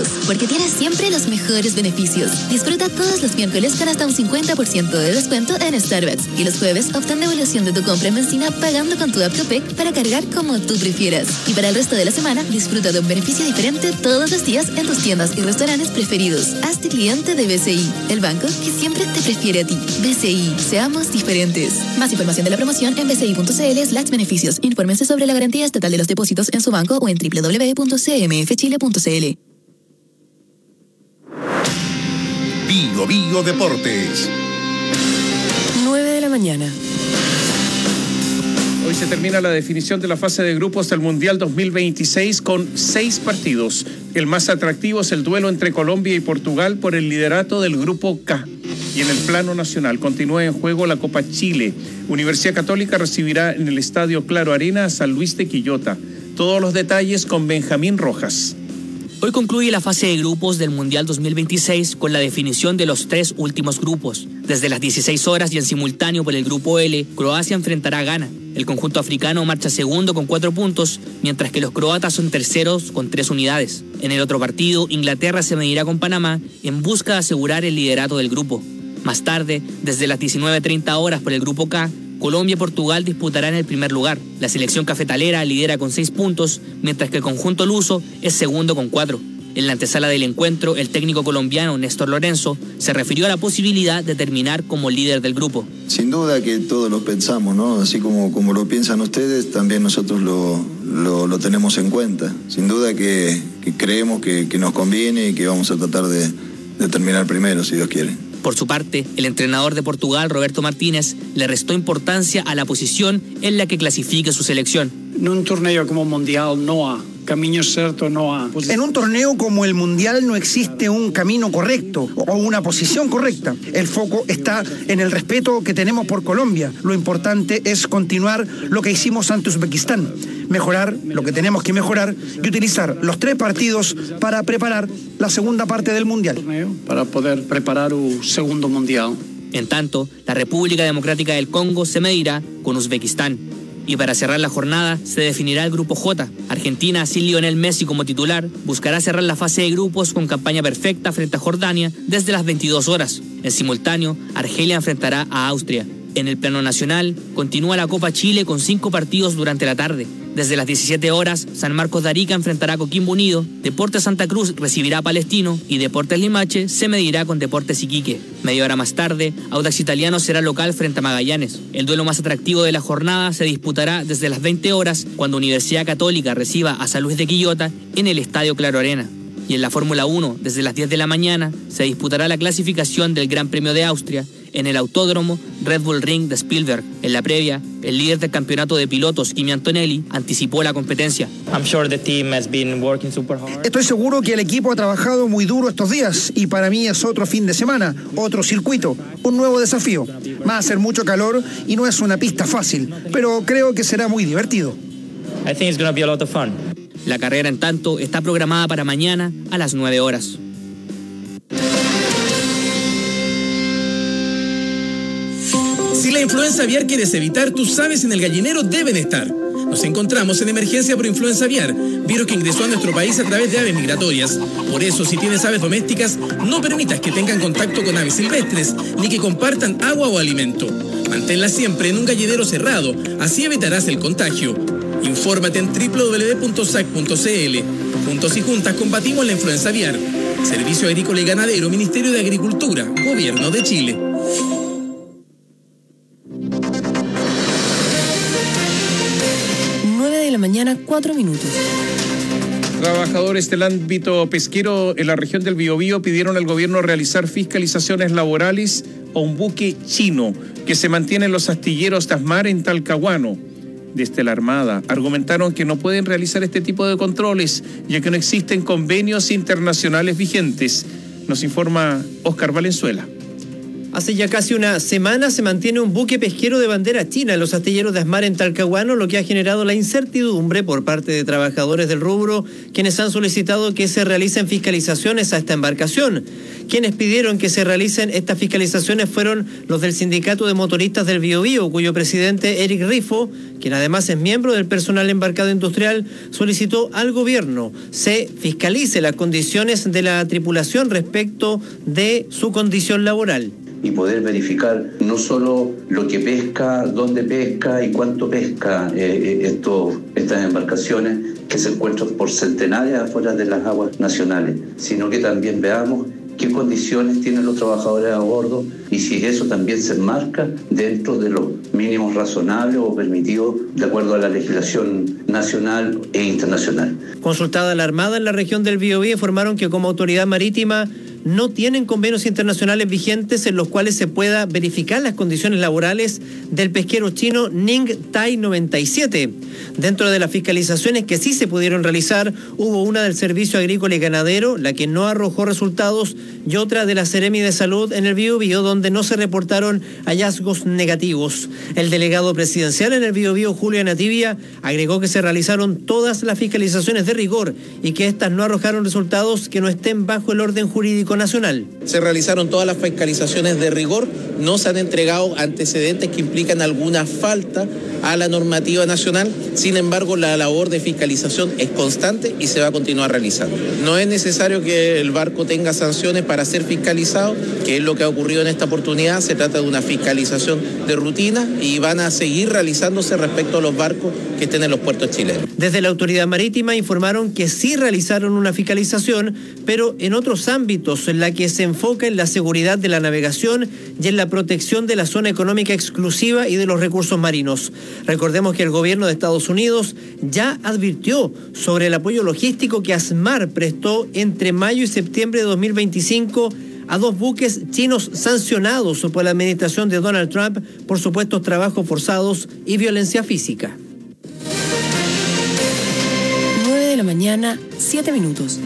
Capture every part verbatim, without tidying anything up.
Unidos, porque tienes siempre los mejores beneficios. Disfruta todos los miércoles con hasta un cincuenta por ciento de descuento en Starbucks y los jueves obtén devolución de tu compra en benzina pagando con tu app Copec para cargar como tú prefieras. Y para el resto de la semana, disfruta de un beneficio diferente todos los días en tus tiendas y restaurantes preferidos. Hazte cliente de B C I, el banco que siempre te prefiere a ti. B C I, seamos diferentes. Más información de la promoción en bci.cl slash beneficios. Infórmense sobre la garantía estatal de los depósitos en su banco o en doble u doble u doble u punto c m f chile punto c l. Bio Bio Deportes. nueve de la mañana. Hoy se termina la definición de la fase de grupos del Mundial dos mil veintiséis con seis partidos. El más atractivo es el duelo entre Colombia y Portugal por el liderato del Grupo K. Y en el plano nacional continúa en juego la Copa Chile. Universidad Católica recibirá en el Estadio Claro Arena a San Luis de Quillota. Todos los detalles con Benjamín Rojas. Hoy concluye la fase de grupos del Mundial dos mil veintiséis con la definición de los tres últimos grupos. Desde las dieciséis horas y en simultáneo por el Grupo L, Croacia enfrentará a Ghana. El conjunto africano marcha segundo con cuatro puntos, mientras que los croatas son terceros con tres unidades. En el otro partido, Inglaterra se medirá con Panamá en busca de asegurar el liderato del grupo. Más tarde, desde las diecinueve treinta horas por el Grupo K, Colombia y Portugal disputarán el primer lugar. La selección cafetalera lidera con seis puntos, mientras que el conjunto luso es segundo con cuatro. En la antesala del encuentro, el técnico colombiano Néstor Lorenzo se refirió a la posibilidad de terminar como líder del grupo. Sin duda que todos lo pensamos, ¿no? Así como, como lo piensan ustedes, también nosotros lo, lo, lo tenemos en cuenta. Sin duda que, que creemos que, que nos conviene y que vamos a tratar de, de terminar primero, si Dios quiere. Por su parte, el entrenador de Portugal, Roberto Martínez, le restó importancia a la posición en la que clasifique su selección. En un torneo como Mundial no hay camino cierto, no hay. En un torneo como el Mundial no existe un camino correcto o una posición correcta. El foco está en el respeto que tenemos por Colombia. Lo importante es continuar lo que hicimos ante Uzbekistán, mejorar lo que tenemos que mejorar y utilizar los tres partidos para preparar la segunda parte del Mundial. Para poder preparar un segundo Mundial. En tanto, la República Democrática del Congo se medirá con Uzbekistán. Y para cerrar la jornada, se definirá el Grupo J. Argentina, sin Lionel Messi como titular, buscará cerrar la fase de grupos con campaña perfecta frente a Jordania desde las veintidós horas. En simultáneo, Argelia enfrentará a Austria. En el plano nacional, continúa la Copa Chile con cinco partidos durante la tarde. Desde las diecisiete horas, San Marcos de Arica enfrentará a Coquimbo Unido, Deportes Santa Cruz recibirá a Palestino y Deportes Limache se medirá con Deportes Iquique. Media hora más tarde, Audax Italiano será local frente a Magallanes. El duelo más atractivo de la jornada se disputará desde las veinte horas, cuando Universidad Católica reciba a San Luis de Quillota en el Estadio Claro Arena. Y en la Fórmula uno, desde las diez de la mañana, se disputará la clasificación del Gran Premio de Austria en el Autódromo Red Bull Ring de Spielberg. En la previa, el líder del campeonato de pilotos, Kimi Antonelli, anticipó la competencia. I'm sure the team has been working super hard. Estoy seguro que el equipo ha trabajado muy duro estos días y para mí es otro fin de semana, otro circuito, un nuevo desafío. Va a hacer mucho calor y no es una pista fácil, pero creo que será muy divertido. I think it's going to be a lot of fun. La carrera, en tanto, está programada para mañana a las nueve horas. Si la influenza aviar quieres evitar, tus aves en el gallinero deben estar. Nos encontramos en emergencia por influenza aviar, virus que ingresó a nuestro país a través de aves migratorias. Por eso, si tienes aves domésticas, no permitas que tengan contacto con aves silvestres, ni que compartan agua o alimento. Manténlas siempre en un gallinero cerrado, así evitarás el contagio. Infórmate en doble u doble u doble u punto s a c punto c l. Juntos y juntas combatimos la influenza aviar. Servicio Agrícola y Ganadero, Ministerio de Agricultura, Gobierno de Chile. nueve de la mañana, cuatro minutos. Trabajadores del ámbito pesquero en la región del Biobío pidieron al gobierno realizar fiscalizaciones laborales a un buque chino que se mantiene en los astilleros Tasmar en Talcahuano. Desde la Armada argumentaron que no pueden realizar este tipo de controles, ya que no existen convenios internacionales vigentes. Nos informa Óscar Valenzuela. Hace ya casi una semana se mantiene un buque pesquero de bandera china en los astilleros de Asmar en Talcahuano, lo que ha generado la incertidumbre por parte de trabajadores del rubro, quienes han solicitado que se realicen fiscalizaciones a esta embarcación. Quienes pidieron que se realicen estas fiscalizaciones fueron los del Sindicato de Motoristas del Biobío, cuyo presidente Eric Rifo, quien además es miembro del personal embarcado industrial, solicitó al gobierno se fiscalice las condiciones de la tripulación respecto de su condición laboral. Y poder verificar no solo lo que pesca, dónde pesca y cuánto pesca eh, esto, estas embarcaciones que se encuentran por centenares afuera de las aguas nacionales, sino que también veamos qué condiciones tienen los trabajadores a bordo y si eso también se enmarca dentro de los mínimos razonables o permitidos de acuerdo a la legislación nacional e internacional. Consultada la Armada en la región del Biobío, informaron que como autoridad marítima no tienen convenios internacionales vigentes en los cuales se pueda verificar las condiciones laborales del pesquero chino Ning Tai noventa y siete. Dentro de las fiscalizaciones que sí se pudieron realizar, hubo una del Servicio Agrícola y Ganadero, la que no arrojó resultados, y otra de la Seremi de Salud en el Biobío, donde no se reportaron hallazgos negativos. El delegado presidencial en el Biobío, Julio Anativia, agregó que se realizaron todas las fiscalizaciones de rigor y que estas no arrojaron resultados que no estén bajo el orden jurídico nacional. Se realizaron todas las fiscalizaciones de rigor, no se han entregado antecedentes que implican alguna falta a la normativa nacional. Sin embargo, la labor de fiscalización es constante y se va a continuar realizando. No es necesario que el barco tenga sanciones para ser fiscalizado, que es lo que ha ocurrido en esta oportunidad. Se trata de una fiscalización de rutina y van a seguir realizándose respecto a los barcos que estén en los puertos chilenos. Desde la autoridad marítima informaron que sí realizaron una fiscalización, pero en otros ámbitos, en la que se enfoca en la seguridad de la navegación y en la protección de la zona económica exclusiva y de los recursos marinos. Recordemos que el gobierno de Estados Unidos ya advirtió sobre el apoyo logístico que Asmar prestó entre mayo y septiembre de dos mil veinticinco a dos buques chinos sancionados por la administración de Donald Trump por supuestos trabajos forzados y violencia física. nueve de la mañana, siete minutos.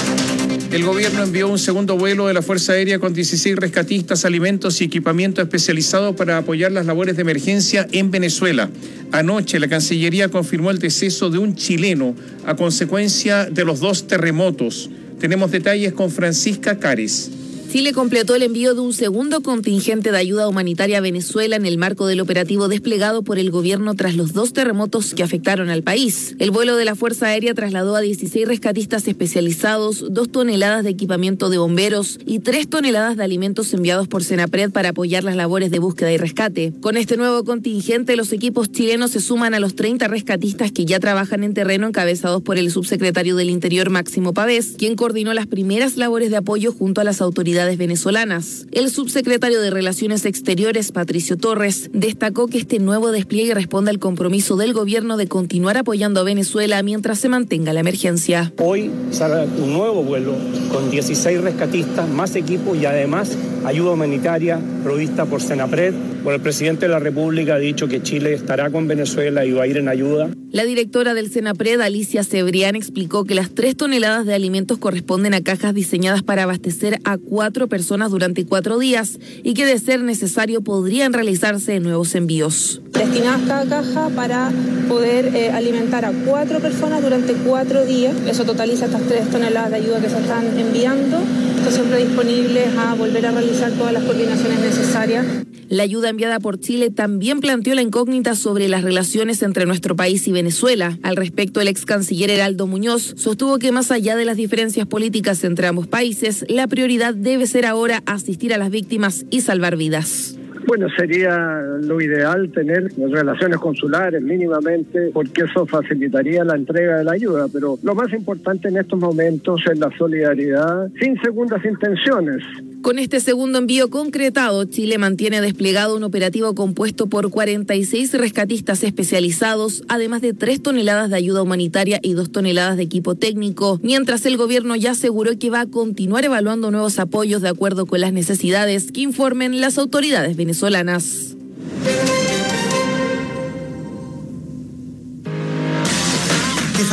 El gobierno envió un segundo vuelo de la Fuerza Aérea con dieciséis rescatistas, alimentos y equipamiento especializado para apoyar las labores de emergencia en Venezuela. Anoche la Cancillería confirmó el deceso de un chileno a consecuencia de los dos terremotos. Tenemos detalles con Francisca Cares. Chile completó el envío de un segundo contingente de ayuda humanitaria a Venezuela en el marco del operativo desplegado por el gobierno tras los dos terremotos que afectaron al país. El vuelo de la Fuerza Aérea trasladó a dieciséis rescatistas especializados, dos toneladas de equipamiento de bomberos y tres toneladas de alimentos enviados por Senapred para apoyar las labores de búsqueda y rescate. Con este nuevo contingente, los equipos chilenos se suman a los treinta rescatistas que ya trabajan en terreno, encabezados por el subsecretario del Interior, Máximo Pavés, quien coordinó las primeras labores de apoyo junto a las autoridades venezolanas. El subsecretario de Relaciones Exteriores, Patricio Torres, destacó que este nuevo despliegue responde al compromiso del gobierno de continuar apoyando a Venezuela mientras se mantenga la emergencia. Hoy sale un nuevo vuelo con dieciséis rescatistas, más equipo y además ayuda humanitaria provista por Senapred. Bueno, el presidente de la República ha dicho que Chile estará con Venezuela y va a ir en ayuda. La directora del Senapred, Alicia Cebrián, explicó que las tres toneladas de alimentos corresponden a cajas diseñadas para abastecer a cuatro personas durante cuatro días y que, de ser necesario, podrían realizarse nuevos envíos. Destinadas cada caja para poder eh, alimentar a cuatro personas durante cuatro días. Eso totaliza estas tres toneladas de ayuda que se están enviando. Están siempre disponibles a volver a realizar todas las coordinaciones necesarias. La ayuda enviada por Chile también planteó la incógnita sobre las relaciones entre nuestro país y Venezuela. Al respecto, el ex canciller Heraldo Muñoz sostuvo que más allá de las diferencias políticas entre ambos países, la prioridad debe ser ahora asistir a las víctimas y salvar vidas. Bueno, sería lo ideal tener relaciones consulares mínimamente, porque eso facilitaría la entrega de la ayuda, pero lo más importante en estos momentos es la solidaridad sin segundas intenciones. Con este segundo envío concretado, Chile mantiene desplegado un operativo compuesto por cuarenta y seis rescatistas especializados, además de tres toneladas de ayuda humanitaria y dos toneladas de equipo técnico, mientras el gobierno ya aseguró que va a continuar evaluando nuevos apoyos de acuerdo con las necesidades que informen las autoridades venezolanas. ¿Te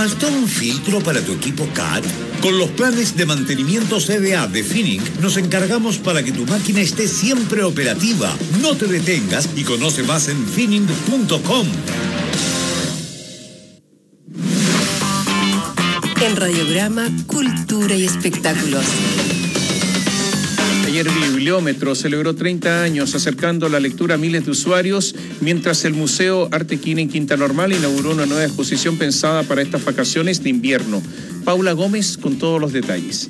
¿Faltó un filtro para tu equipo C A T? Con los planes de mantenimiento C D A de Finning nos encargamos para que tu máquina esté siempre operativa. No te detengas y conoce más en finning punto com. En Radiograma, Cultura y Espectáculos. Ayer Bibliómetro celebró treinta años acercando la lectura a miles de usuarios, mientras el Museo Artequín en Quinta Normal inauguró una nueva exposición pensada para estas vacaciones de invierno. Paula Gómez con todos los detalles.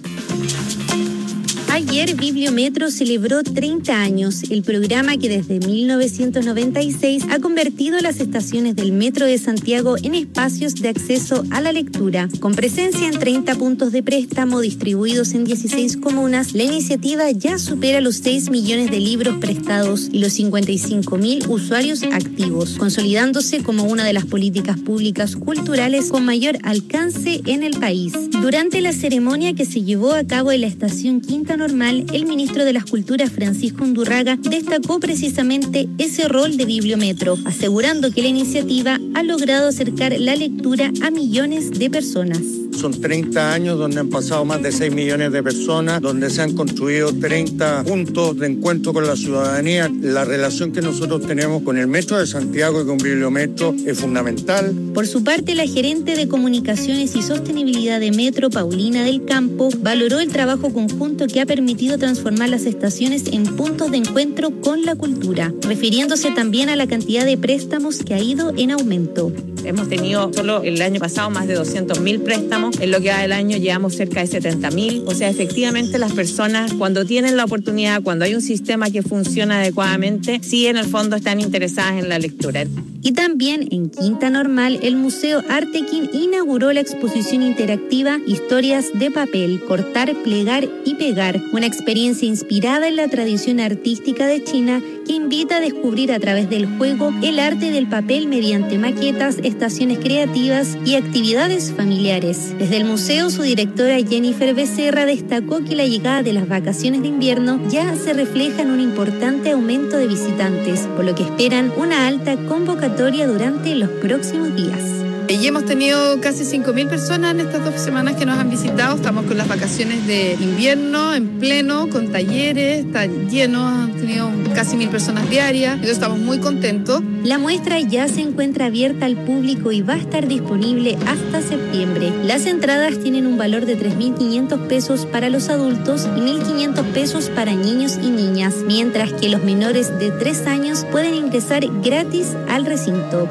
Ayer Bibliometro celebró treinta años, el programa que desde mil novecientos noventa y seis ha convertido las estaciones del Metro de Santiago en espacios de acceso a la lectura. Con presencia en treinta puntos de préstamo distribuidos en dieciséis comunas, la iniciativa ya supera los seis millones de libros prestados y los cincuenta y cinco mil usuarios activos, consolidándose como una de las políticas públicas culturales con mayor alcance en el país. Durante la ceremonia que se llevó a cabo en la estación Quinta Normal, el ministro de las Culturas, Francisco Undurraga, destacó precisamente ese rol de Bibliometro, asegurando que la iniciativa ha logrado acercar la lectura a millones de personas. Son treinta años donde han pasado más de seis millones de personas, donde se han construido treinta puntos de encuentro con la ciudadanía. La relación que nosotros tenemos con el Metro de Santiago y con Bibliometro es fundamental. Por su parte, la gerente de Comunicaciones y Sostenibilidad de Metro, Paulina del Campo, valoró el trabajo conjunto que ha permitido transformar las estaciones en puntos de encuentro con la cultura, refiriéndose también a la cantidad de préstamos que ha ido en aumento. Hemos tenido solo el año pasado más de doscientos mil préstamos, en lo que va del año llevamos cerca de setenta mil, o sea, efectivamente las personas cuando tienen la oportunidad, cuando hay un sistema que funciona adecuadamente, sí en el fondo están interesadas en la lectura. Y también en Quinta Normal, el Museo Artequín inauguró la exposición interactiva Historias de Papel, Cortar, Plegar y Pegar, una experiencia inspirada en la tradición artística de China que invita a descubrir a través del juego el arte del papel mediante maquetas, estaciones creativas y actividades familiares. Desde el museo, su directora Jennifer Becerra destacó que la llegada de las vacaciones de invierno ya se refleja en un importante aumento de visitantes, por lo que esperan una alta convocatoria durante los próximos días. Y hemos tenido casi cinco mil personas en estas dos semanas que nos han visitado. Estamos con las vacaciones de invierno en pleno, con talleres, está lleno, han tenido casi mil personas diarias. Entonces estamos muy contentos. La muestra ya se encuentra abierta al público y va a estar disponible hasta septiembre. Las entradas tienen un valor de tres mil quinientos pesos para los adultos y mil quinientos pesos para niños y niñas, mientras que los menores de tres años pueden ingresar gratis al recinto.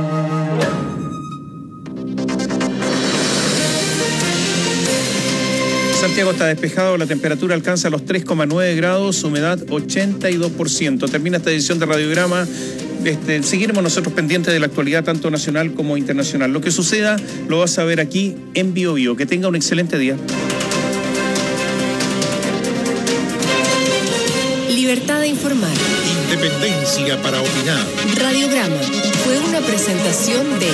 Santiago está despejado, la temperatura alcanza los tres coma nueve grados, humedad ochenta y dos por ciento. Termina esta edición de Radiograma. Este, seguiremos nosotros pendientes de la actualidad tanto nacional como internacional. Lo que suceda lo vas a ver aquí en Bio Bio. Que tenga un excelente día. Libertad de informar. Independencia para opinar. Radiograma fue una presentación de...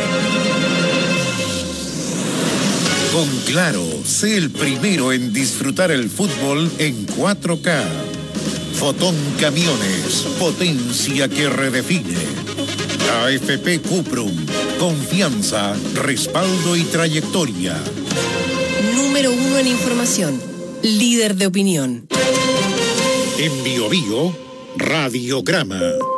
Con Claro, sé el primero en disfrutar el fútbol en cuatro K. Fotón Camiones, potencia que redefine. A F P Cuprum, confianza, respaldo y trayectoria. Número uno en información, líder de opinión. En Bio Bio, Radiograma.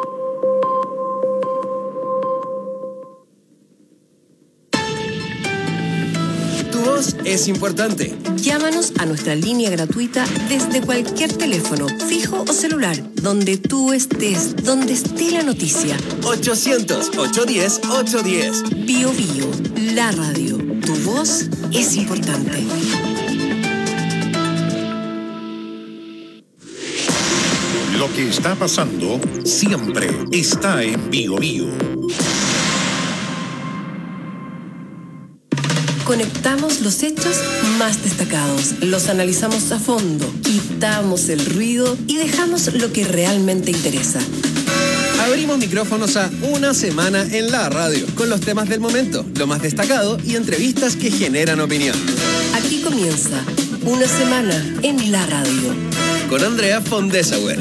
Es importante. Llámanos a nuestra línea gratuita desde cualquier teléfono, fijo o celular, donde tú estés, donde esté la noticia. ochocientos, ochocientos diez, ochocientos diez. Bio Bio, la radio. Tu voz es importante. Lo que está pasando siempre está en Bio Bio. Conectamos los hechos más destacados, los analizamos a fondo, quitamos el ruido y dejamos lo que realmente interesa. Abrimos micrófonos a Una Semana en la Radio, con los temas del momento, lo más destacado y entrevistas que generan opinión. Aquí comienza Una Semana en la Radio. Con Andrea Fondesauer.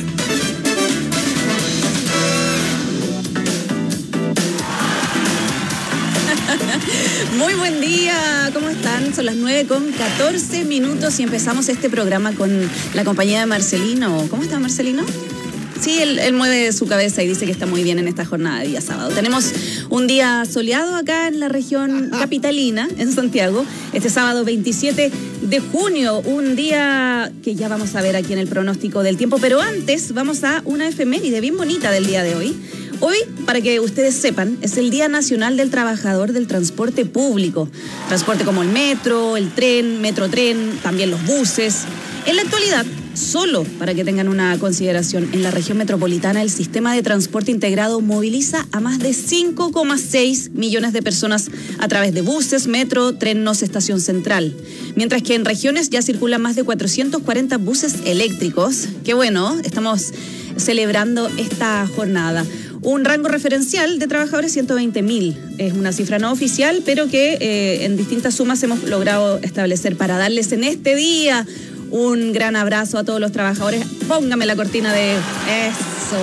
Muy buen día, ¿cómo están? Son las nueve con catorce minutos y empezamos este programa con la compañía de Marcelino. ¿Cómo está Marcelino? Sí, él, él mueve su cabeza y dice que está muy bien en esta jornada de día sábado. Tenemos un día soleado acá en la región capitalina, en Santiago, este sábado veintisiete de junio, un día que ya vamos a ver aquí en el pronóstico del tiempo, pero antes vamos a una efeméride bien bonita del día de hoy. Hoy, para que ustedes sepan, es el Día Nacional del Trabajador del Transporte Público. Transporte como el metro, el tren, metrotren, también los buses. En la actualidad, solo para que tengan una consideración, en la región metropolitana el sistema de transporte integrado moviliza a más de cinco coma seis millones de personas a través de buses, metro, trenes, estación central. Mientras que en regiones ya circulan más de cuatrocientos cuarenta buses eléctricos. Qué bueno, estamos celebrando esta jornada. Un rango referencial de trabajadores ciento veinte mil. Es una cifra no oficial, pero que eh, en distintas sumas hemos logrado establecer para darles en este día un gran abrazo a todos los trabajadores. Póngame la cortina de eso.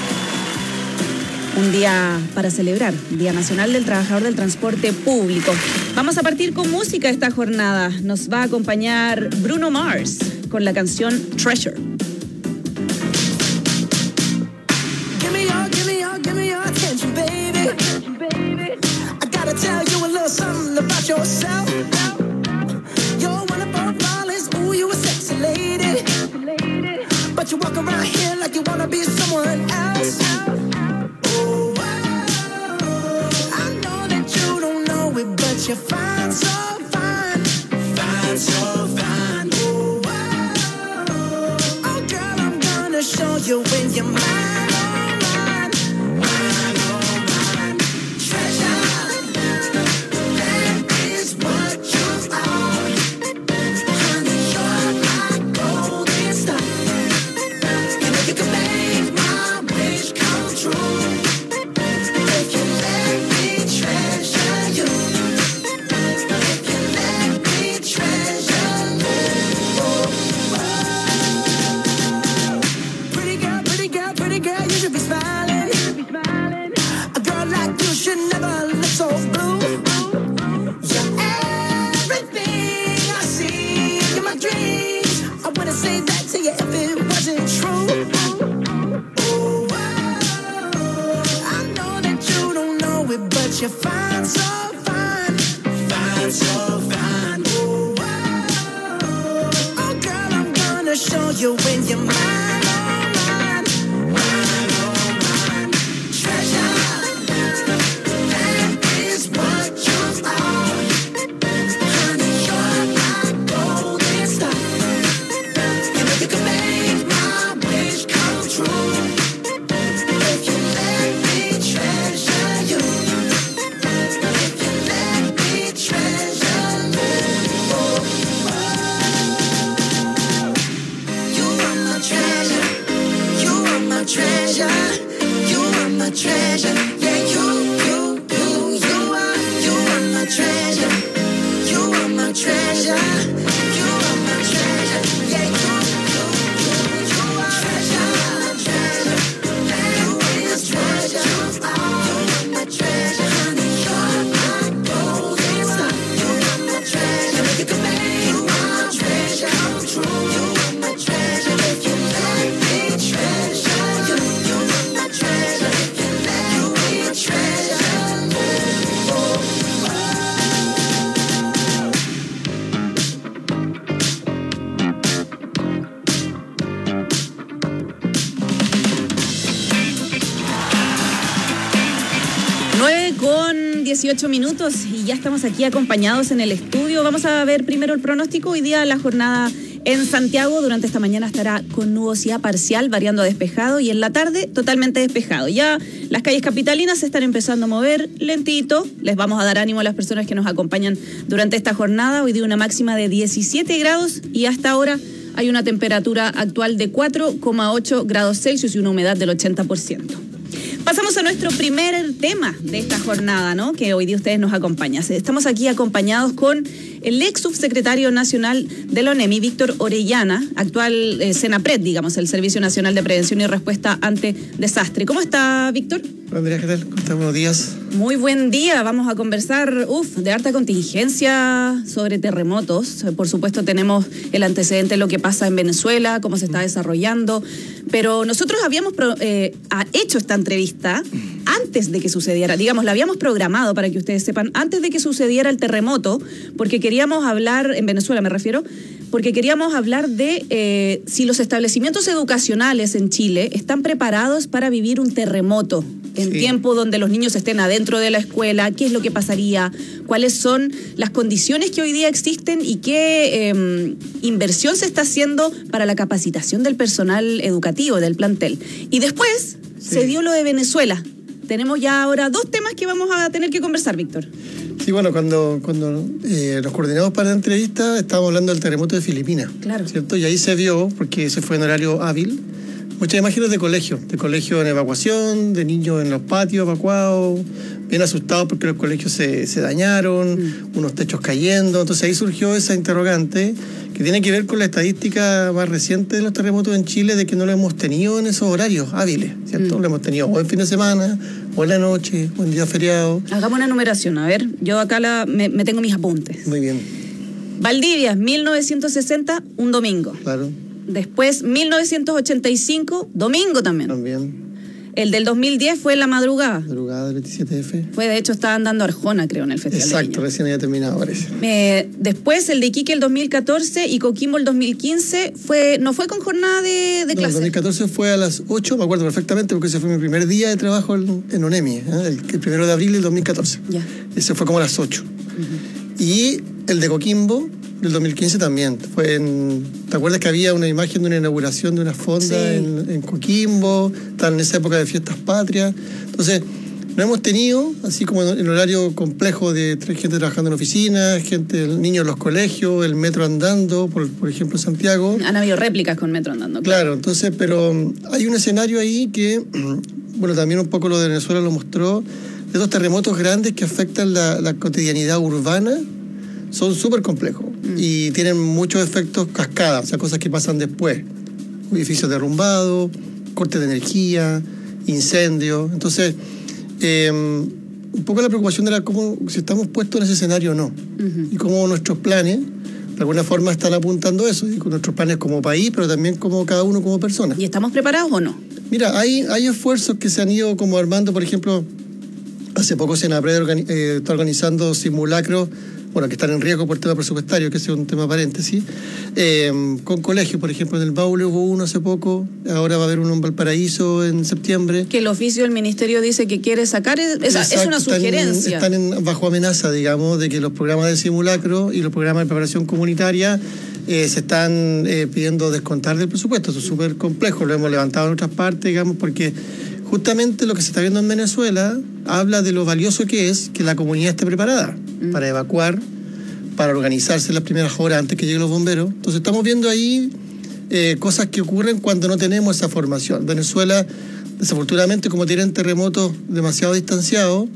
Un día para celebrar, Día Nacional del Trabajador del Transporte Público. Vamos a partir con música esta jornada. Nos va a acompañar Bruno Mars con la canción Treasure. Tell you a little something about yourself. You're one of our flawless, ooh, you a sexy lady. But you walk around here like you wanna be someone else. Ooh, I know that you don't know it, but you're fine, so fine. Fine, so fine. Ooh, oh girl, I'm gonna show you when you're mine. You're fine, so fine. Fine, so fine. Ooh, oh, girl, I'm gonna show you when you're mine, oh, mine. Mine, oh, mine. Treasure, that is what you are. Honey, you're my golden star. You know you can make my wish come true. If you let me treasure you. Treasure, you are my treasure. Yeah, you, you, you, you are, you are my treasure. You are my treasure. You are my treasure. Yeah, you, you, you, you are treasure, treasure. You are my treasure. You are my treasure. Honey, you're my golden star. You are my treasure. You can make my treasure come true. You are my treasure. If you let me treasure. nueve con dieciocho minutos y ya estamos aquí acompañados en el estudio. Vamos a ver primero el pronóstico. Hoy día la jornada en Santiago durante esta mañana estará con nubosidad parcial, variando a despejado, y en la tarde totalmente despejado. Ya las calles capitalinas se están empezando a mover lentito. Les vamos a dar ánimo a las personas que nos acompañan durante esta jornada. Hoy día una máxima de diecisiete grados y hasta ahora hay una temperatura actual de cuatro coma ocho grados Celsius y una humedad del ochenta por ciento. Pasamos a nuestro primer tema de esta jornada, ¿no? Que hoy día ustedes nos acompañan. Estamos aquí acompañados con el ex subsecretario nacional de la ONEMI, Víctor Orellana, actual eh, SENAPRED, digamos, el Servicio Nacional de Prevención y Respuesta ante Desastre. ¿Cómo está, Víctor? Andrea, ¿qué tal? ¿Cómo estás? Buenos días. Muy buen día. Vamos a conversar, uf, de harta contingencia sobre terremotos. Por supuesto, tenemos el antecedente de lo que pasa en Venezuela, cómo se está desarrollando. Pero nosotros habíamos pro, eh, hecho esta entrevista antes de que sucediera, digamos, la habíamos programado, para que ustedes sepan, antes de que sucediera el terremoto, porque queríamos hablar, en Venezuela me refiero, porque queríamos hablar de eh, si los establecimientos educacionales en Chile están preparados para vivir un terremoto en sí. tiempo donde los niños estén adentro de la escuela, qué es lo que pasaría, cuáles son las condiciones que hoy día existen y qué eh, inversión se está haciendo para la capacitación del personal educativo, del plantel. Y después sí. se dio lo de Venezuela. Tenemos ya ahora dos temas que vamos a tener que conversar, Víctor. Sí, bueno, cuando, cuando eh, nos coordinamos para la entrevista, estábamos hablando del terremoto de Filipinas. Claro. ¿Cierto? Y ahí se vio, porque ese fue en horario hábil, muchas imágenes de colegio, de colegio en evacuación, de niños en los patios evacuados, bien asustados porque los colegios se, se dañaron, mm. unos techos cayendo. Entonces ahí surgió esa interrogante que tiene que ver con la estadística más reciente de los terremotos en Chile, de que no lo hemos tenido en esos horarios hábiles, ¿cierto? Mm. Lo hemos tenido o en fin de semana, o en la noche, o en día feriado. Hagamos una numeración, a ver, yo acá la, me, me tengo mis apuntes. Muy bien. Valdivia, mil novecientos sesenta, un domingo. Claro. Después, mil novecientos ochenta y cinco, domingo también. También. El del dos mil diez fue en la madrugada. Madrugada del veintisiete F. Fue, de hecho, estaban dando Arjona, creo, en el Festival Exacto, de Viña. recién había terminado, parece. Eh, después, el de Iquique el dos mil catorce y Coquimbo el dos mil quince, fue, no fue con jornada de, de no, clase. El dos mil catorce fue a las ocho, me acuerdo perfectamente, porque ese fue mi primer día de trabajo en, en ONEMI, ¿eh? el, el primero de abril del dos mil catorce. Ya. Ese fue como a las ocho. Uh-huh. Y el de Coquimbo del dos mil quince también. Fue en, ¿te acuerdas que había una imagen de una inauguración de una fonda sí. en, en Coquimbo? Estaban en esa época de fiestas patrias. Entonces, no hemos tenido, así como en horario complejo de gente trabajando en oficinas, gente, niños en los colegios, el metro andando, por, por ejemplo, en Santiago. Han habido réplicas con metro andando. Claro, claro entonces, pero hay un escenario ahí que, bueno, también un poco lo de Venezuela lo mostró, de estos terremotos grandes que afectan la, la cotidianidad urbana, son súper complejos mm. y tienen muchos efectos cascadas, o sea, cosas que pasan después. Edificios derrumbados, cortes de energía, incendios. Entonces, eh, un poco la preocupación era cómo, si estamos puestos en ese escenario o no. Uh-huh. Y cómo nuestros planes, de alguna forma, están apuntando eso. Y con nuestros planes como país, pero también como cada uno como persona. ¿Y estamos preparados o no? Mira, hay, hay esfuerzos que se han ido como armando, por ejemplo, hace poco SENAPRED organi- eh, está organizando simulacros, bueno, que están en riesgo por tema presupuestario, que es un tema paréntesis, eh, con colegios, por ejemplo, en el Maule hubo uno hace poco, ahora va a haber uno en Valparaíso en septiembre. Que el oficio del ministerio dice que quiere sacar, es, Exacto, es una sugerencia. Están, en, están en, bajo amenaza, digamos, de que los programas de simulacro y los programas de preparación comunitaria eh, se están eh, pidiendo descontar del presupuesto. Eso es súper complejo, lo hemos levantado en otras partes, digamos, porque justamente lo que se está viendo en Venezuela habla de lo valioso que es que la comunidad esté preparada mm. para evacuar, para organizarse en las primeras horas antes que lleguen los bomberos. Entonces estamos viendo ahí eh, cosas que ocurren cuando no tenemos esa formación. Venezuela, desafortunadamente, como tienen terremotos demasiado distanciados,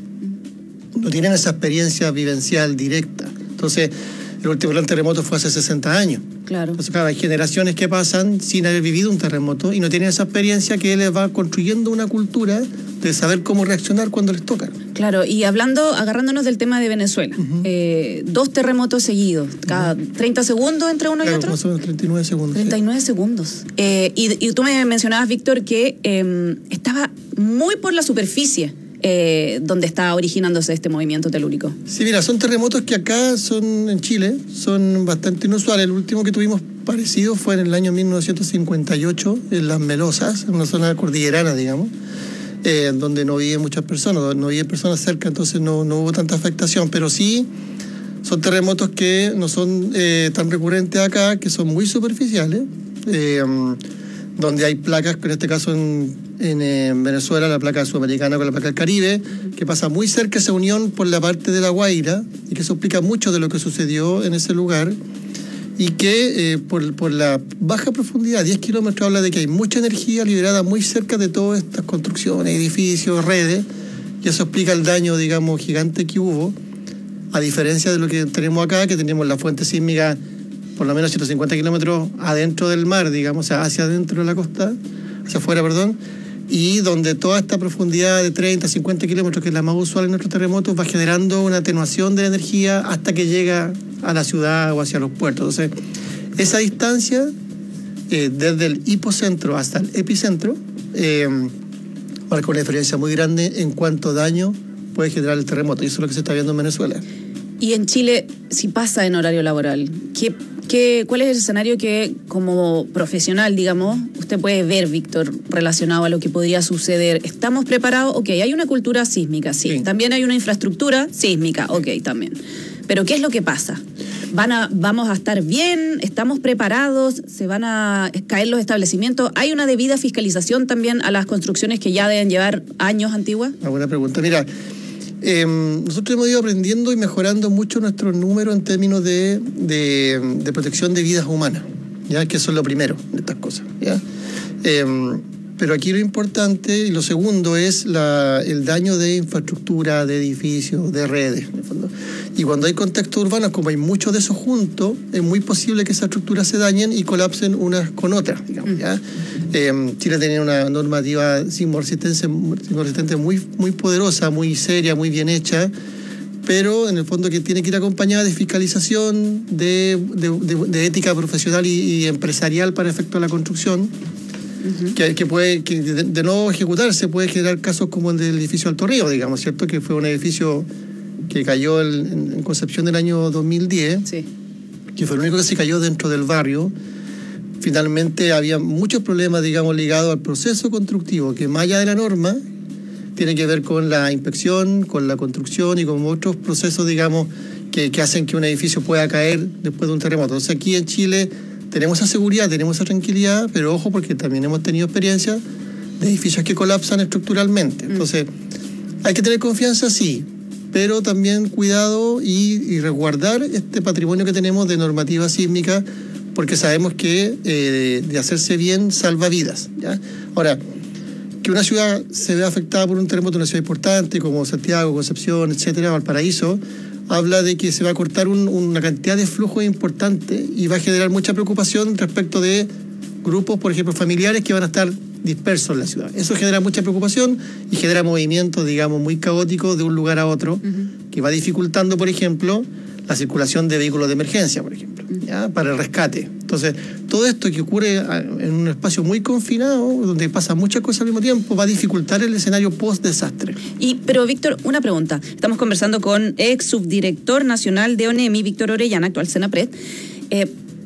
no tienen esa experiencia vivencial directa. Entonces, el último gran terremoto fue hace sesenta años. Claro. Entonces, claro, hay generaciones que pasan sin haber vivido un terremoto y no tienen esa experiencia que les va construyendo una cultura de saber cómo reaccionar cuando les toca. Claro, y hablando, agarrándonos del tema de Venezuela, uh-huh. eh, dos terremotos seguidos, cada uh-huh. treinta segundos entre uno claro, y otro. Más o menos treinta y nueve segundos. treinta y nueve sí. segundos. Eh, y, y tú me mencionabas, Víctor, que eh, estaba muy por la superficie. Eh, donde está originándose este movimiento telúrico. Sí, mira, son terremotos que acá son, en Chile, son bastante inusuales. El último que tuvimos parecido fue en el año mil novecientos cincuenta y ocho, en Las Melosas, en una zona cordillerana, digamos, eh, donde no viven muchas personas, donde no viven personas cerca, entonces no, no hubo tanta afectación, pero sí son terremotos que no son eh, tan recurrentes acá, que son muy superficiales, eh, donde hay placas, en este caso en, en, en Venezuela, la placa sudamericana con la placa del Caribe, que pasa muy cerca esa unión por la parte de La Guaira, y que eso explica mucho de lo que sucedió en ese lugar, y que eh, por, por la baja profundidad, diez kilómetros, habla de que hay mucha energía liberada muy cerca de todas estas construcciones, edificios, redes, y eso explica el daño, digamos, gigante que hubo. a diferencia de lo que tenemos acá, que tenemos la fuente sísmica por lo menos ciento cincuenta kilómetros adentro del mar, digamos, o sea, hacia adentro de la costa, hacia afuera, perdón, y donde toda esta profundidad de treinta, cincuenta kilómetros, que es la más usual en nuestros terremotos, va generando una atenuación de la energía hasta que llega a la ciudad o hacia los puertos. Entonces, esa distancia, eh, desde el hipocentro hasta el epicentro, eh, marca una diferencia muy grande en cuánto daño puede generar el terremoto, y eso es lo que se está viendo en Venezuela. Y en Chile, si pasa en horario laboral, ¿qué, qué, ¿cuál es el escenario que, como profesional, digamos, usted puede ver, Víctor, relacionado a lo que podría suceder? ¿Estamos preparados? Ok, hay una cultura sísmica, sí. sí. También hay una infraestructura sísmica, ok, también. Pero ¿qué es lo que pasa? ¿Van a, ¿Vamos a estar bien? ¿Estamos preparados? ¿Se van a caer los establecimientos? ¿Hay una debida fiscalización también a las construcciones que ya deben llevar años antiguas? Una buena pregunta. Mira, Eh, nosotros hemos ido aprendiendo y mejorando mucho nuestros números en términos de, de, de protección de vidas humanas, ¿ya? Que eso es lo primero de estas cosas, ¿ya? Eh, pero aquí lo importante y lo segundo es la, el daño de infraestructura, de edificios, de redes, en el fondo. Y cuando hay contextos urbanos, como hay muchos de esos juntos, es muy posible que esas estructuras se dañen y colapsen unas con otras, digamos, ¿ya? Eh, Chile tenía una normativa sismorresistente muy, muy poderosa, muy seria, muy bien hecha, pero en el fondo que tiene que ir acompañada de fiscalización, de, de, de, de ética profesional y, y empresarial para efecto de la construcción, uh-huh. que, que puede, que de, de no ejecutarse puede generar casos como el del edificio Alto Río, digamos, ¿cierto? Que fue un edificio que cayó el, en, en Concepción del año dos mil diez, sí. que fue el único que se cayó dentro del barrio. Finalmente había muchos problemas, digamos, ligados al proceso constructivo, que más allá de la norma, tiene que ver con la inspección, con la construcción y con otros procesos, digamos, que, que hacen que un edificio pueda caer después de un terremoto. Entonces aquí en Chile tenemos esa seguridad, tenemos esa tranquilidad, pero ojo, porque también hemos tenido experiencia de edificios que colapsan estructuralmente. Entonces, hay que tener confianza, sí, pero también cuidado y, y resguardar este patrimonio que tenemos de normativa sísmica, porque sabemos que eh, de hacerse bien salva vidas, ¿ya? Ahora, que una ciudad se vea afectada por un terremoto, una ciudad importante como Santiago, Concepción, etcétera, Valparaíso, habla de que se va a cortar un, una cantidad de flujo importante y va a generar mucha preocupación respecto de grupos, por ejemplo, familiares que van a estar dispersos en la ciudad. Eso genera mucha preocupación y genera movimientos, digamos, muy caóticos de un lugar a otro, uh-huh. que va dificultando, por ejemplo, la circulación de vehículos de emergencia, por ejemplo, ¿ya? Para el rescate. Entonces, todo esto que ocurre en un espacio muy confinado, donde pasan muchas cosas al mismo tiempo, va a dificultar el escenario post-desastre. Y, pero, Víctor, una pregunta. Estamos conversando con ex subdirector nacional de ONEMI, Víctor Orellana, actual Senapred. Eh,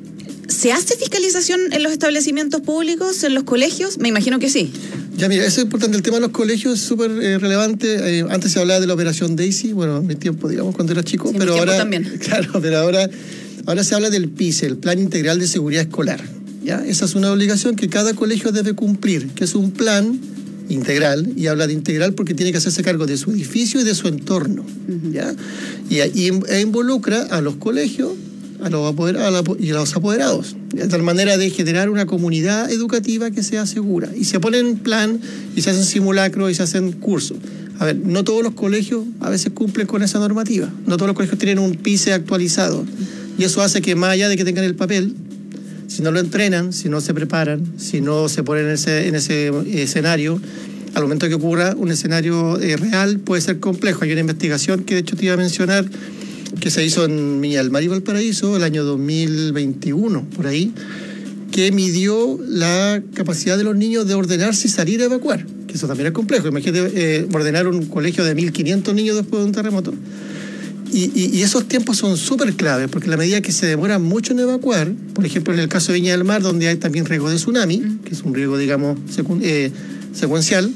¿Se hace fiscalización en los establecimientos públicos, en los colegios? Me imagino que sí. Ya, mira, eso es importante. El tema de los colegios es súper eh, relevante. Eh, antes se hablaba de la operación Daisy, bueno, en mi tiempo, digamos, cuando era chico, sí, pero ahora también. Claro, pero ahora, ahora se habla del P I S E, el Plan Integral de Seguridad Escolar. ¿Ya? Esa es una obligación que cada colegio debe cumplir, que es un plan integral, y habla de integral porque tiene que hacerse cargo de su edificio y de su entorno. Uh-huh. ¿Ya? Y, y e involucra a los colegios, a los apoderados y a los apoderados, de tal manera de generar una comunidad educativa que sea segura. Y se pone en plan y se hacen simulacros y se hacen cursos. A ver, no todos los colegios a veces cumplen con esa normativa. No todos los colegios tienen un P I S E actualizado. Y eso hace que, más allá de que tengan el papel, si no lo entrenan, si no se preparan, si no se ponen en ese, en ese escenario, al momento que ocurra un escenario eh, real, puede ser complejo. Hay una investigación que de hecho te iba a mencionar, que se hizo en Viña del Mar y Valparaíso el año dos mil veintiuno, por ahí, que midió la capacidad de los niños de ordenarse y salir a evacuar, que eso también es complejo. Imagínate eh, ordenar un colegio de mil quinientos niños después de un terremoto. Y, y, y esos tiempos son súper claves, porque a la medida que se demora mucho en evacuar, por ejemplo, en el caso de Viña del Mar, donde hay también riesgo de tsunami, que es un riesgo, digamos, secu eh, secuencial,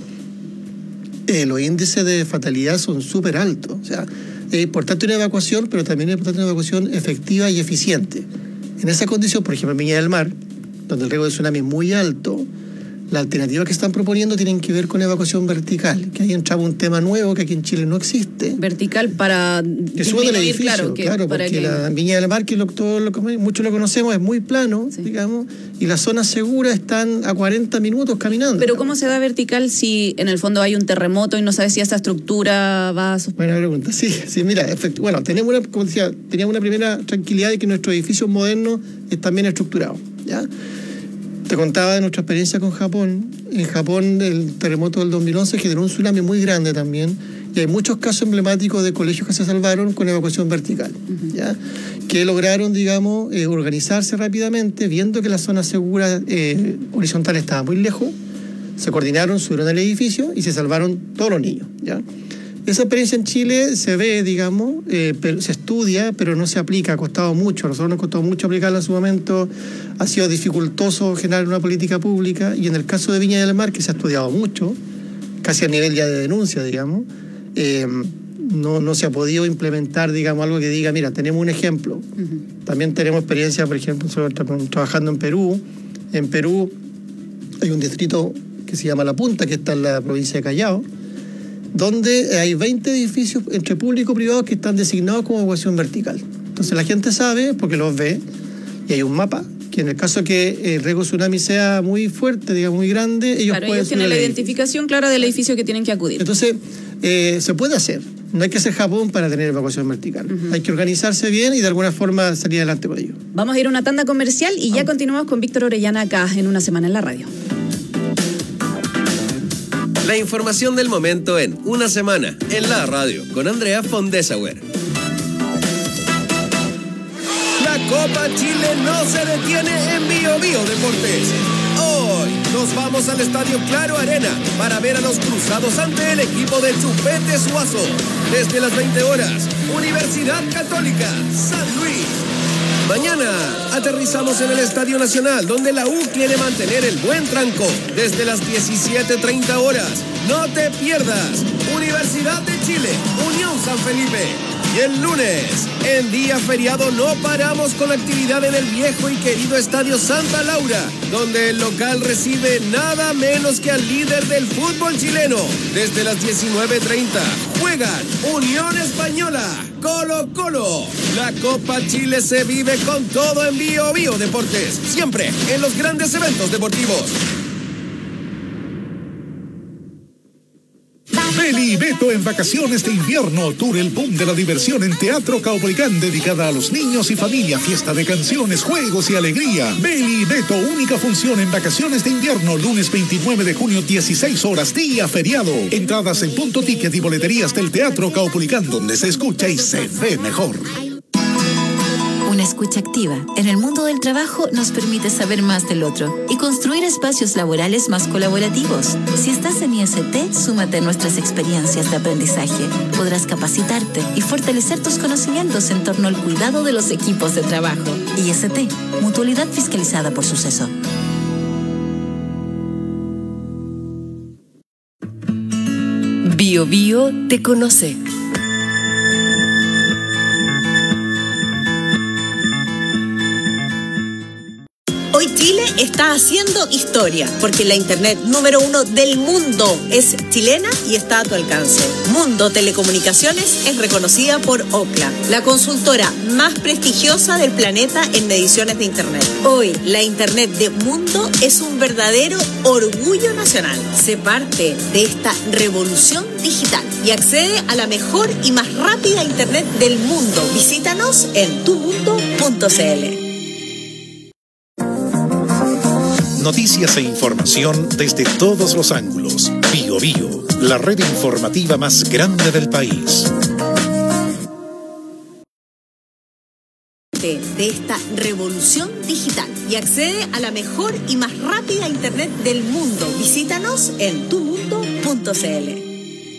eh, los índices de fatalidad son súper altos. O sea, es importante una evacuación, pero también es importante una evacuación efectiva y eficiente. En esa condición, por ejemplo, en Viña del Mar, donde el riesgo de tsunami es muy alto, Las alternativas que están proponiendo tienen que ver con evacuación vertical, que ahí entraba un tema nuevo que aquí en Chile no existe. Vertical para que suba del edificio, claro, que, claro porque que... la Viña del Mar, que lo, todo lo, muchos lo conocemos, es muy plano, sí. digamos, y las zonas seguras están a cuarenta minutos caminando. Pero ¿cómo se da vertical si en el fondo hay un terremoto y no sabes si esa estructura va a... Buena pregunta, sí, sí, mira, efecto, bueno, tenemos una, como decía, teníamos una primera tranquilidad de que nuestros edificios modernos están bien estructurados, ¿ya? Te contaba de nuestra experiencia con Japón. En Japón el terremoto del dos mil once generó un tsunami muy grande también y hay muchos casos emblemáticos de colegios que se salvaron con evacuación vertical, uh-huh. ¿ya? Que lograron, digamos, eh, organizarse rápidamente, viendo que la zona segura eh, horizontal estaba muy lejos, se coordinaron, subieron al edificio y se salvaron todos los niños, ¿ya? Esa experiencia en Chile se ve, digamos, eh, pero, se estudia, pero no se aplica, ha costado mucho. A nosotros nos costó mucho aplicarla en su momento, ha sido dificultoso generar una política pública, y en el caso de Viña del Mar, que se ha estudiado mucho, casi a nivel ya de denuncia, digamos, eh, no, no se ha podido implementar, digamos, algo que diga, mira, tenemos un ejemplo. Uh-huh. También tenemos experiencia, por ejemplo, trabajando en Perú. En Perú hay un distrito que se llama La Punta, que está en la provincia de Callao, donde hay veinte edificios entre público y privado que están designados como evacuación vertical. Entonces la gente sabe, porque los ve, y hay un mapa, que en el caso que el riesgo tsunami sea muy fuerte, digamos, muy grande, ellos claro, pueden... ellos tienen la identificación clara del edificio que tienen que acudir. Entonces, eh, se puede hacer. No hay que ser Japón para tener evacuación vertical. Uh-huh. Hay que organizarse bien y de alguna forma salir adelante con ello. Vamos a ir a una tanda comercial y ya continuamos con Víctor Orellana acá en Una Semana en la Radio. La información del momento en Una Semana en la Radio con Andrea von Dessauer. La Copa Chile no se detiene en Bio Bio Deportes. Hoy nos vamos al Estadio Claro Arena para ver a los cruzados ante el equipo de Chupete Suazo. Desde las veinte horas, Universidad Católica, San Luis. Mañana aterrizamos en el Estadio Nacional, donde la U quiere mantener el buen tranco. Desde las diecisiete treinta horas, no te pierdas Universidad de Chile, Unión San Felipe. Y el lunes, en día feriado, no paramos con la actividad en el viejo y querido Estadio Santa Laura, donde el local recibe nada menos que al líder del fútbol chileno. Desde las diecinueve treinta, juegan Unión Española, Colo Colo. La Copa Chile se vive con todo en Bio Bio Deportes, siempre en los grandes eventos deportivos. Beli y Beto en vacaciones de invierno. Tour El Boom de la diversión en Teatro Caupolicán, dedicada a los niños y familia. Fiesta de canciones, juegos y alegría. Beli y Beto, única función en vacaciones de invierno. Lunes veintinueve de junio, dieciséis horas, día feriado. Entradas en Punto Ticket y boleterías del Teatro Caupolicán, donde se escucha y se ve mejor. Una escucha activa en el mundo del trabajo nos permite saber más del otro y construir espacios laborales más colaborativos. Si estás en I S T, súmate a nuestras experiencias de aprendizaje. Podrás capacitarte y fortalecer tus conocimientos en torno al cuidado de los equipos de trabajo. I S T, mutualidad fiscalizada por Suceso. Bio Bio te conoce. Hoy Chile está haciendo historia, porque la internet número uno del mundo es chilena y está a tu alcance. Mundo Telecomunicaciones es reconocida por Ookla, la consultora más prestigiosa del planeta en mediciones de internet. Hoy, la internet de Mundo es un verdadero orgullo nacional. Sé parte de esta revolución digital y accede a la mejor y más rápida internet del mundo. Visítanos en tu mundo punto c l. Noticias e información desde todos los ángulos. Bio Bio, la red informativa más grande del país. De, de esta revolución digital y accede a la mejor y más rápida internet del mundo. Visítanos en tu mundo punto c l.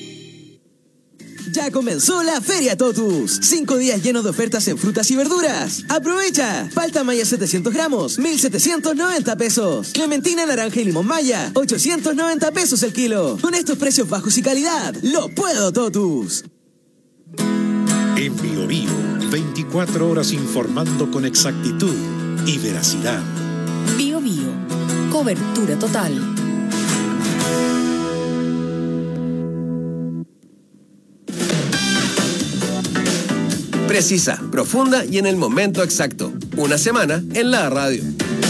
Ya comenzó la Feria Totus. Cinco días llenos de ofertas en frutas y verduras. ¡Aprovecha! Palta maya setecientos gramos, mil setecientos noventa pesos. Clementina, naranja y limón maya, ochocientos noventa pesos el kilo. Con estos precios bajos y calidad, ¡lo puedo, Totus! En Bio Bio, veinticuatro horas informando con exactitud y veracidad. Bio Bio, cobertura total. Precisa, profunda y en el momento exacto. Una semana en la radio.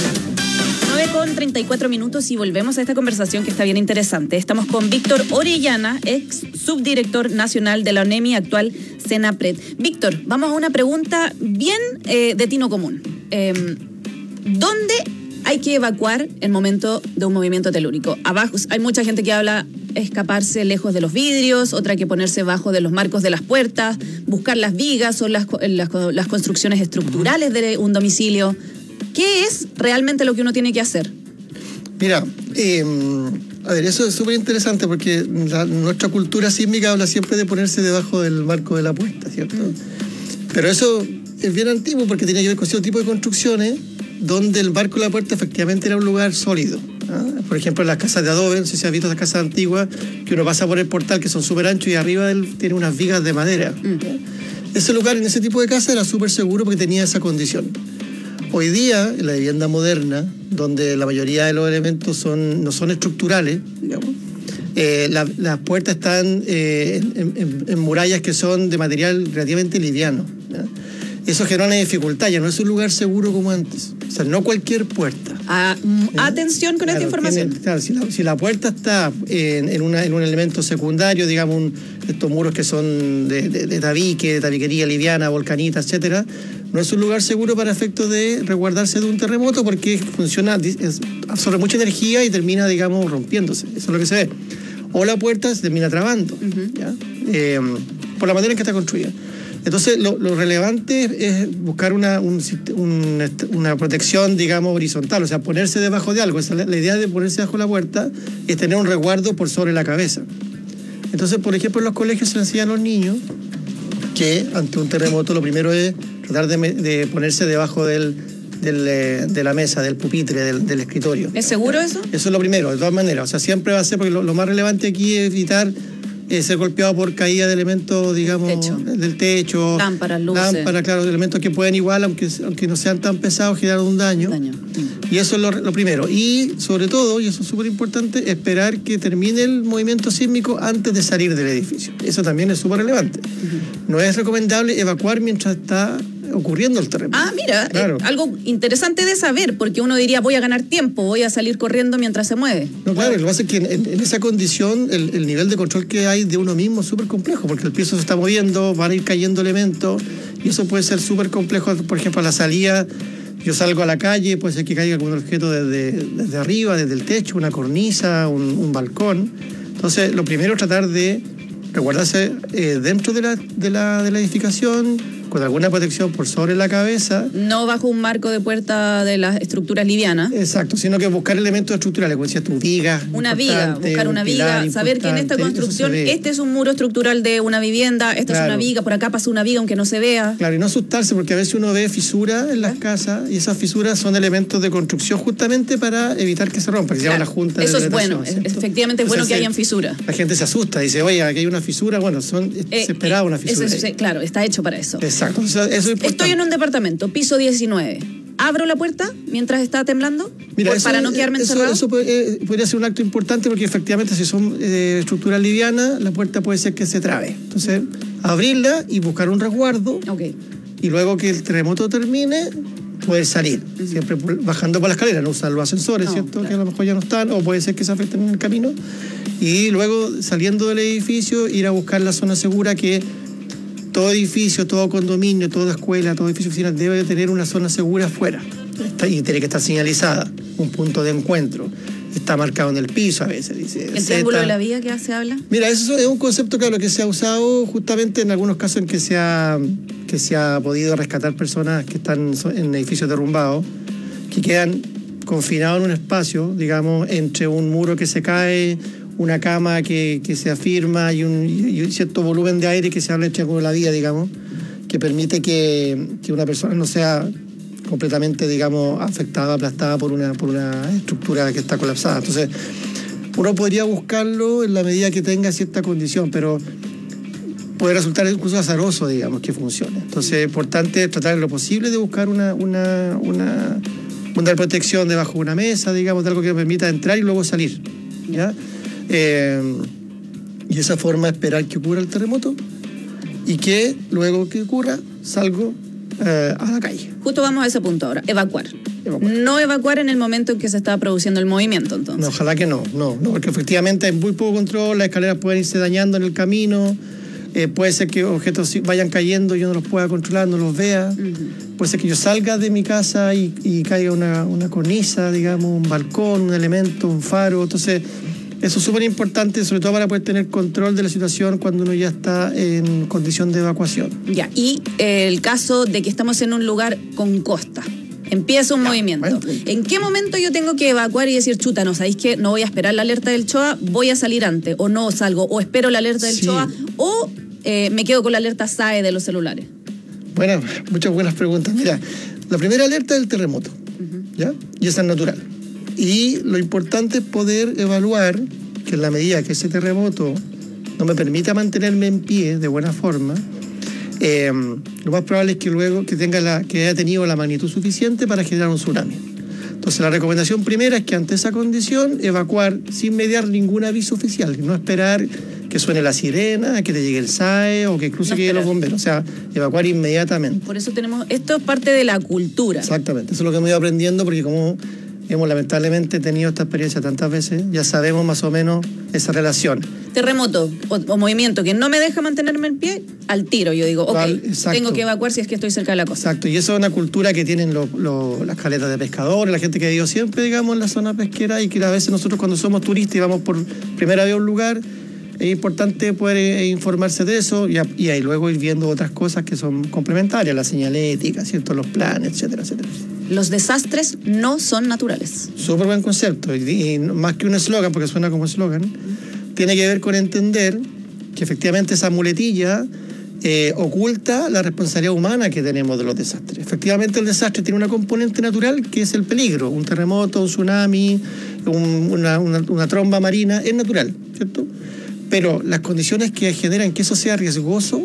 nueve con treinta y cuatro minutos y volvemos a esta conversación que está bien interesante. Estamos con Víctor Orellana, ex subdirector nacional de la ONEMI, actual Senapred. Víctor, vamos a una pregunta bien eh, de tino común. Eh, ¿Dónde hay que evacuar en momento de un movimiento telúrico? Abajo hay mucha gente que habla escaparse lejos de los vidrios, otra que ponerse bajo de los marcos de las puertas, buscar las vigas o las, las, las construcciones estructurales de un domicilio. ¿Qué es realmente lo que uno tiene que hacer? Mira, eh, a ver, eso es súper interesante porque la, nuestra cultura sísmica habla siempre de ponerse debajo del marco de la puerta, ¿cierto? Mm. Pero eso es bien antiguo porque tiene que ver con cierto tipo de construcciones donde el marco de la puerta efectivamente era un lugar sólido. ¿Ah? Por ejemplo, en las casas de adobe, no sé si has visto esas casas antiguas, que uno pasa por el portal, que son súper anchos y arriba del, tiene unas vigas de madera. Mm. Ese lugar, en ese tipo de casa, era súper seguro porque tenía esa condición. Hoy día, en la vivienda moderna, donde la mayoría de los elementos son, no son estructurales, digamos, eh, la, las puertas están eh, en, en, en murallas que son de material relativamente liviano, ¿ya? Eso genera una dificultad, ya no es un lugar seguro como antes. O sea, no cualquier puerta. Ah, ¿eh? Atención con claro, esta información. Tiene, claro, si, la, si la puerta está en, en, una, en un elemento secundario, digamos, un, estos muros que son de, de, de tabique, de tabiquería liviana, volcanita, etcétera, no es un lugar seguro para efectos de resguardarse de un terremoto porque funciona, es, absorbe mucha energía y termina, digamos, rompiéndose. Eso es lo que se ve. O la puerta se termina trabando, uh-huh. ¿ya? Eh, por la manera en que está construida. Entonces, lo, lo relevante es buscar una, un, un, una protección, digamos, horizontal, o sea, ponerse debajo de algo. Esa, la, la idea de ponerse bajo la puerta es tener un resguardo por sobre la cabeza. Entonces, por ejemplo, en los colegios se le enseña a los niños que ante un terremoto lo primero es tratar de, de ponerse debajo del, del, de la mesa, del pupitre, del, del escritorio. ¿Es seguro eso? Eso es lo primero, de todas maneras. O sea, siempre va a ser, porque lo, lo más relevante aquí es evitar Eh, ser golpeado por caída de elementos, digamos, techo. del techo. Lámparas, luces. Lámparas, claro, elementos que pueden igual, aunque, aunque no sean tan pesados, generar un daño. daño. Y eso es lo, lo primero. Y sobre todo, y eso es súper importante, esperar que termine el movimiento sísmico antes de salir del edificio. Eso también es súper relevante. Uh-huh. No es recomendable evacuar mientras está ocurriendo el terremoto. Ah, mira, claro. eh, algo interesante de saber, porque uno diría, voy a ganar tiempo, voy a salir corriendo mientras se mueve. No, claro, lo que pasa es que en, en esa condición el, el nivel de control que hay de uno mismo es súper complejo, porque el piso se está moviendo, van a ir cayendo elementos, y eso puede ser súper complejo. Por ejemplo, a la salida, yo salgo a la calle, puede ser que caiga algún objeto desde, desde arriba, desde el techo, una cornisa, un, un balcón. Entonces, lo primero es tratar de resguardarse eh, dentro de la, de, la, de la edificación, con alguna protección por sobre la cabeza. No bajo un marco de puerta de las estructuras livianas. Exacto, sino que buscar elementos estructurales, como decías tú, vigas. Una viga, buscar una viga, saber que en esta construcción este es un muro estructural de una vivienda, esta claro. es una viga, por acá pasa una viga aunque no se vea. Claro, y no asustarse porque a veces uno ve fisuras en las casas y esas fisuras son elementos de construcción justamente para evitar que se rompa, que se claro. llama la junta Eso de es bueno, ¿cierto? Efectivamente es bueno que hayan fisuras. La gente se asusta, dice, oye, aquí hay una fisura, bueno, son, eh, se esperaba una fisura. Eso, eso, claro, está hecho para eso. Exacto, eso es importante. Estoy en un departamento, piso diecinueve. ¿Abro la puerta mientras está temblando? Mira, eso, para no quedarme eso, encerrado. Eso puede, eh, podría ser un acto importante porque efectivamente si son eh, estructuras livianas, la puerta puede ser que se trabe. Entonces, abrirla y buscar un resguardo. Okay. Y luego que el terremoto termine, poder salir. Uh-huh. Siempre bajando por la escalera, no usar los ascensores, no, ¿cierto? Claro. Que a lo mejor ya no están, o puede ser que se afecten en el camino. Y luego, saliendo del edificio, ir a buscar la zona segura que todo edificio, todo condominio, toda escuela, todo edificio oficial debe tener una zona segura afuera. Está, y tiene que estar señalizada, un punto de encuentro. Está marcado en el piso a veces. Dice, ¿El triángulo de la viga que se habla? Mira, eso es un concepto claro que se ha usado justamente en algunos casos en que se ha, que se ha podido rescatar personas que están en edificios derrumbados, que quedan confinados en un espacio, digamos, entre un muro que se cae, una cama que, que se afirma y un, y un cierto volumen de aire que se habla entre la vida, digamos, que permite que, que una persona no sea completamente, digamos, afectada, aplastada por una, por una estructura que está colapsada. Entonces, uno podría buscarlo en la medida que tenga cierta condición, pero puede resultar incluso azaroso, digamos, que funcione. Entonces, es importante tratar en lo posible de buscar una, una, una, una protección debajo de una mesa, digamos, de algo que permita entrar y luego salir, ¿ya? Eh, y esa forma esperar que ocurra el terremoto y que luego que ocurra salgo eh, a la calle. Justo vamos a ese punto ahora, evacuar. evacuar. No evacuar en el momento en que se estaba produciendo el movimiento, entonces. No, ojalá que no, no, no, porque efectivamente hay muy poco control, las escaleras pueden irse dañando en el camino, eh, puede ser que objetos vayan cayendo, yo no los pueda controlar, no los vea, uh-huh. puede ser que yo salga de mi casa y, y caiga una, una cornisa, digamos, un balcón, un elemento, un faro, entonces eso es súper importante, sobre todo para poder tener control de la situación cuando uno ya está en condición de evacuación. Ya, y el caso de que estamos en un lugar con costa. Empieza un ya, movimiento. Bueno. ¿En qué momento yo tengo que evacuar y decir, chuta, no, sabéis que no voy a esperar la alerta del CHOA, voy a salir antes, o no salgo, o espero la alerta del sí. CHOA, o eh, me quedo con la alerta S A E de los celulares? Bueno, muchas buenas preguntas. Mira, la primera alerta es el terremoto, uh-huh. ¿ya? Y esa es natural. Y lo importante es poder evaluar que en la medida que ese terremoto no me permita mantenerme en pie de buena forma, eh, lo más probable es que luego que tenga la, que haya tenido la magnitud suficiente para generar un tsunami. Entonces la recomendación primera es que ante esa condición evacuar sin mediar ningún aviso oficial, no esperar que suene la sirena, que te llegue el S A E o que incluso no que lleguen los bomberos, o sea, evacuar inmediatamente. Por eso tenemos, esto es parte de la cultura. Exactamente, eso es lo que hemos ido aprendiendo porque como hemos lamentablemente tenido esta experiencia tantas veces, ya sabemos más o menos esa relación. Terremoto o, o movimiento que no me deja mantenerme en pie, al tiro yo digo, ok, Val, tengo que evacuar si es que estoy cerca de la costa. Exacto, y eso es una cultura que tienen lo, lo, las caletas de pescadores, la gente que ha ido siempre, digamos, en la zona pesquera y que a veces nosotros cuando somos turistas y vamos por primera vez a un lugar, es importante poder eh, informarse de eso y, a, y ahí luego ir viendo otras cosas que son complementarias, la señalética, ¿cierto? Los planes, etcétera, etcétera. Los desastres no son naturales. Súper buen concepto. Y, y más que un eslogan, porque suena como eslogan, uh-huh. tiene que ver con entender que efectivamente esa muletilla eh, oculta la responsabilidad humana que tenemos de los desastres. Efectivamente el desastre tiene una componente natural que es el peligro. Un terremoto, un tsunami, un, una, una, una tromba marina, es natural, ¿cierto? Pero las condiciones que generan que eso sea riesgoso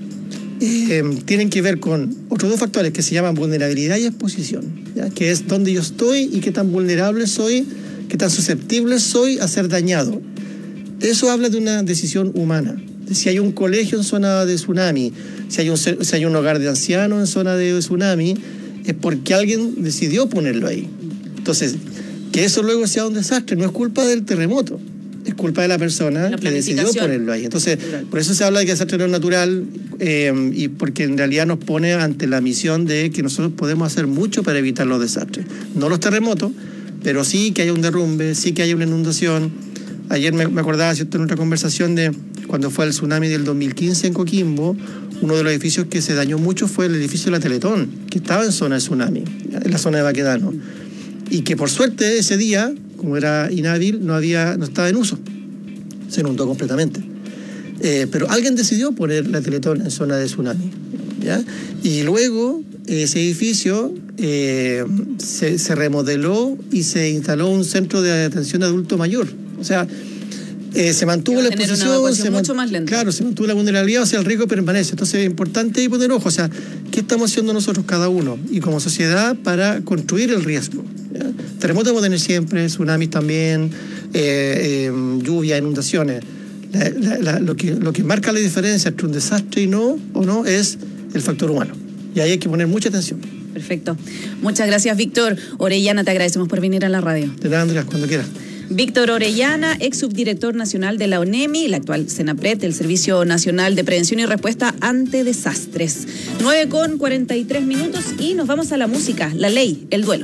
eh, tienen que ver con otros dos factores que se llaman vulnerabilidad y exposición, ¿ya? Que es dónde yo estoy y qué tan vulnerable soy, qué tan susceptible soy a ser dañado. Eso habla de una decisión humana. Si hay un colegio en zona de tsunami, si hay un, si hay un hogar de ancianos en zona de tsunami, es porque alguien decidió ponerlo ahí. Entonces, que eso luego sea un desastre no es culpa del terremoto. Es culpa de la persona la que decidió ponerlo ahí. Entonces, por eso se habla de que el desastre no es natural eh, y porque en realidad nos pone ante la misión de que nosotros podemos hacer mucho para evitar los desastres. No los terremotos, pero sí que haya un derrumbe, sí que haya una inundación. Ayer me, me acordaba, ¿cierto?, en otra conversación de cuando fue el tsunami del dos mil quince en Coquimbo, uno de los edificios que se dañó mucho fue el edificio de la Teletón, que estaba en zona de tsunami, en la zona de Baquedano. Y que por suerte ese día, como era inhábil, no había, no estaba en uso. Se inundó completamente. Eh, pero alguien decidió poner la Teletón en zona de tsunami, ¿ya? Y luego ese edificio eh, se, se remodeló y se instaló un centro de atención de adulto mayor. O sea, eh, se mantuvo la exposición, se mucho más lenta. Claro, se mantuvo la vulnerabilidad, o sea, el riesgo permanece. Entonces es importante poner ojo, o sea, ¿qué estamos haciendo nosotros cada uno y como sociedad para construir el riesgo? ¿Ya? Terremotos vamos a tener siempre, tsunamis también, eh, eh, lluvia, inundaciones. La, la, la, lo, que, lo que marca la diferencia entre un desastre y no, o no, es el factor humano. Y ahí hay que poner mucha atención. Perfecto. Muchas gracias, Víctor Orellana. Te agradecemos por venir a la radio. De nada, Andrea, cuando quieras. Víctor Orellana, ex subdirector nacional de la ONEMI, la actual SENAPRED, el Servicio Nacional de Prevención y Respuesta ante Desastres. nueve con cuarenta y tres minutos y nos vamos a la música, la ley, el duelo.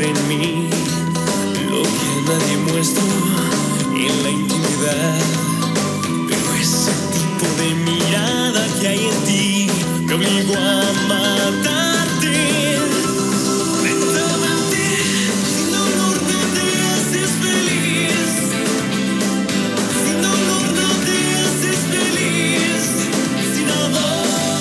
en mí lo que nadie muestra en la intimidad. Pero ese tipo de mirada que hay en ti me obligó a matarte. Lentamente, sin dolor no te haces feliz. Sin dolor no te haces feliz. Sin amor.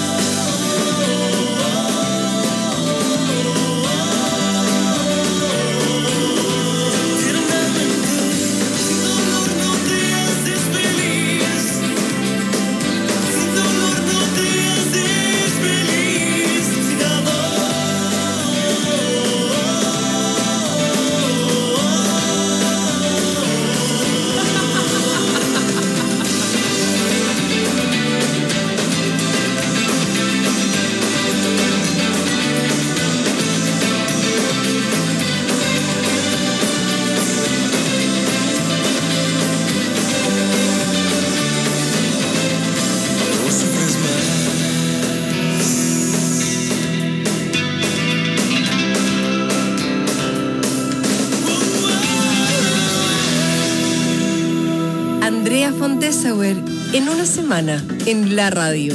Andrea von Dessauer, en una semana, en la radio.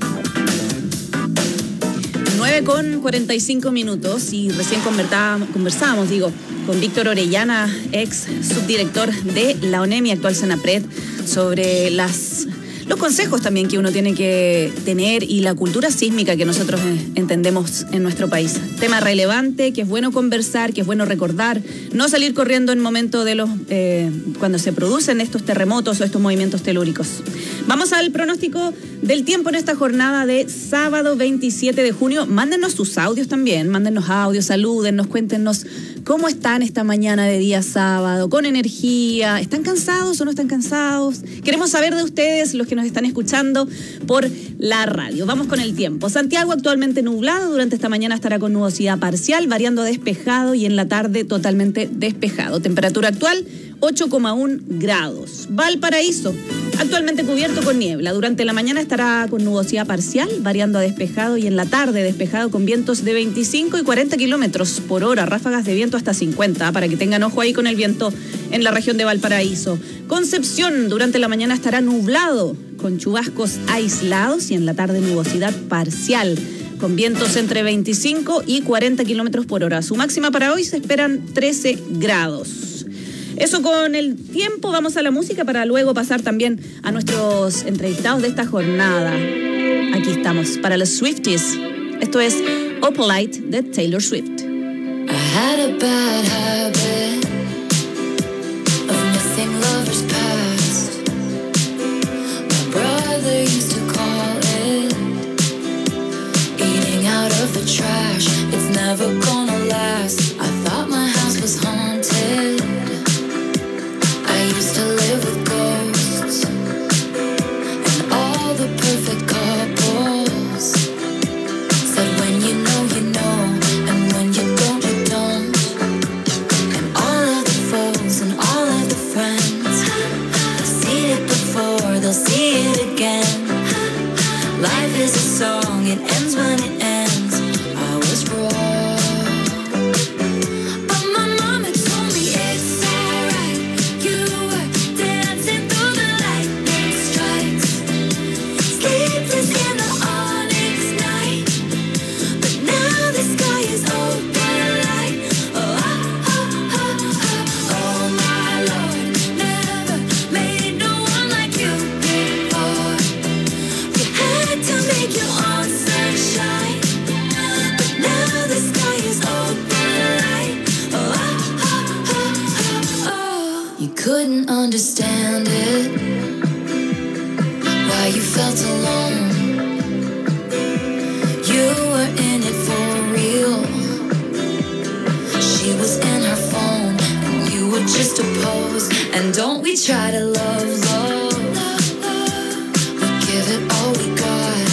nueve con cuarenta y cinco minutos y recién conversábamos, conversábamos, digo, con Víctor Orellana, ex subdirector de la ONEM y actual Senapred, sobre las... los consejos también que uno tiene que tener y la cultura sísmica que nosotros entendemos en nuestro país. Tema relevante, que es bueno conversar, que es bueno recordar, no salir corriendo en momento de los eh, cuando se producen estos terremotos o estos movimientos telúricos. Vamos al pronóstico del tiempo en esta jornada de sábado veintisiete de junio. Mándenos sus audios también, mándenos audios, salúdennos, cuéntenos cómo están esta mañana de día sábado, con energía, ¿están cansados o no están cansados? Queremos saber de ustedes, los que nos están escuchando por la radio. Vamos con el tiempo. Santiago actualmente nublado, durante esta mañana estará con nubosidad parcial, variando a despejado y en la tarde totalmente despejado. Temperatura actual ocho coma uno grados. Valparaíso actualmente cubierto con niebla. Durante la mañana estará con nubosidad parcial, variando a despejado y en la tarde despejado con vientos de veinticinco y cuarenta kilómetros por hora, ráfagas de viento hasta cincuenta, para que tengan ojo ahí con el viento en la región de Valparaíso. Concepción durante la mañana estará nublado con chubascos aislados y en la tarde nubosidad parcial, con vientos entre veinticinco y cuarenta kilómetros por hora. Su máxima para hoy se esperan trece grados. Eso con el tiempo. Vamos a la música para luego pasar también a nuestros entrevistados de esta jornada. Aquí estamos para los Swifties. Esto es Opalite de Taylor Swift. I had a bad habit of missing lovers past. My brother used to call it eating out of the trash. It's never gonna last. I thought my house was haunted. I used to live with ghosts and all the perfect couples. Said when you know, you know, and when you don't, you don't. And all of the foes and all of the friends, they've seen it before, they'll see it again. Life is a song, it ends when it ends. I was wrong. Couldn't understand it, why you felt alone. You were in it for real. She was in her phone and you were just a pose. And don't we try to love, love. We give it all we got.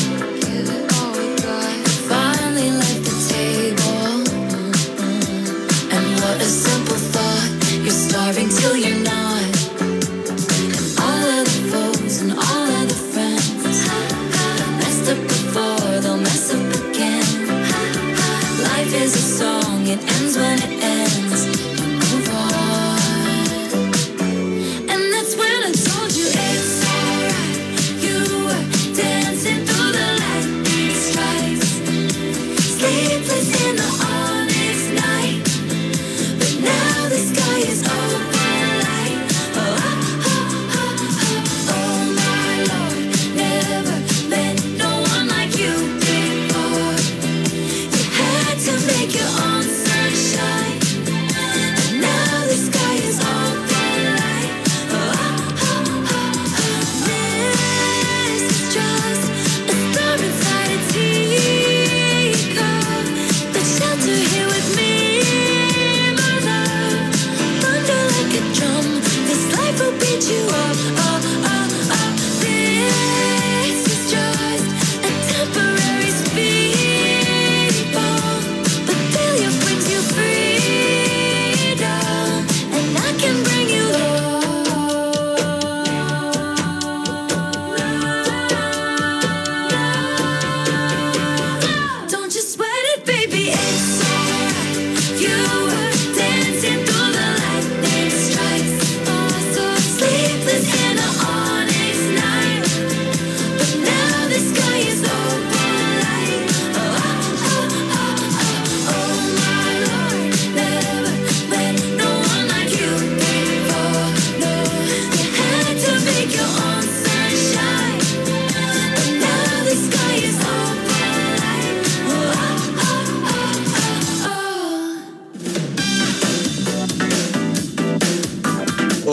Finally left the table. And what a simple thought. You're starving till you're not. It ends when it ends.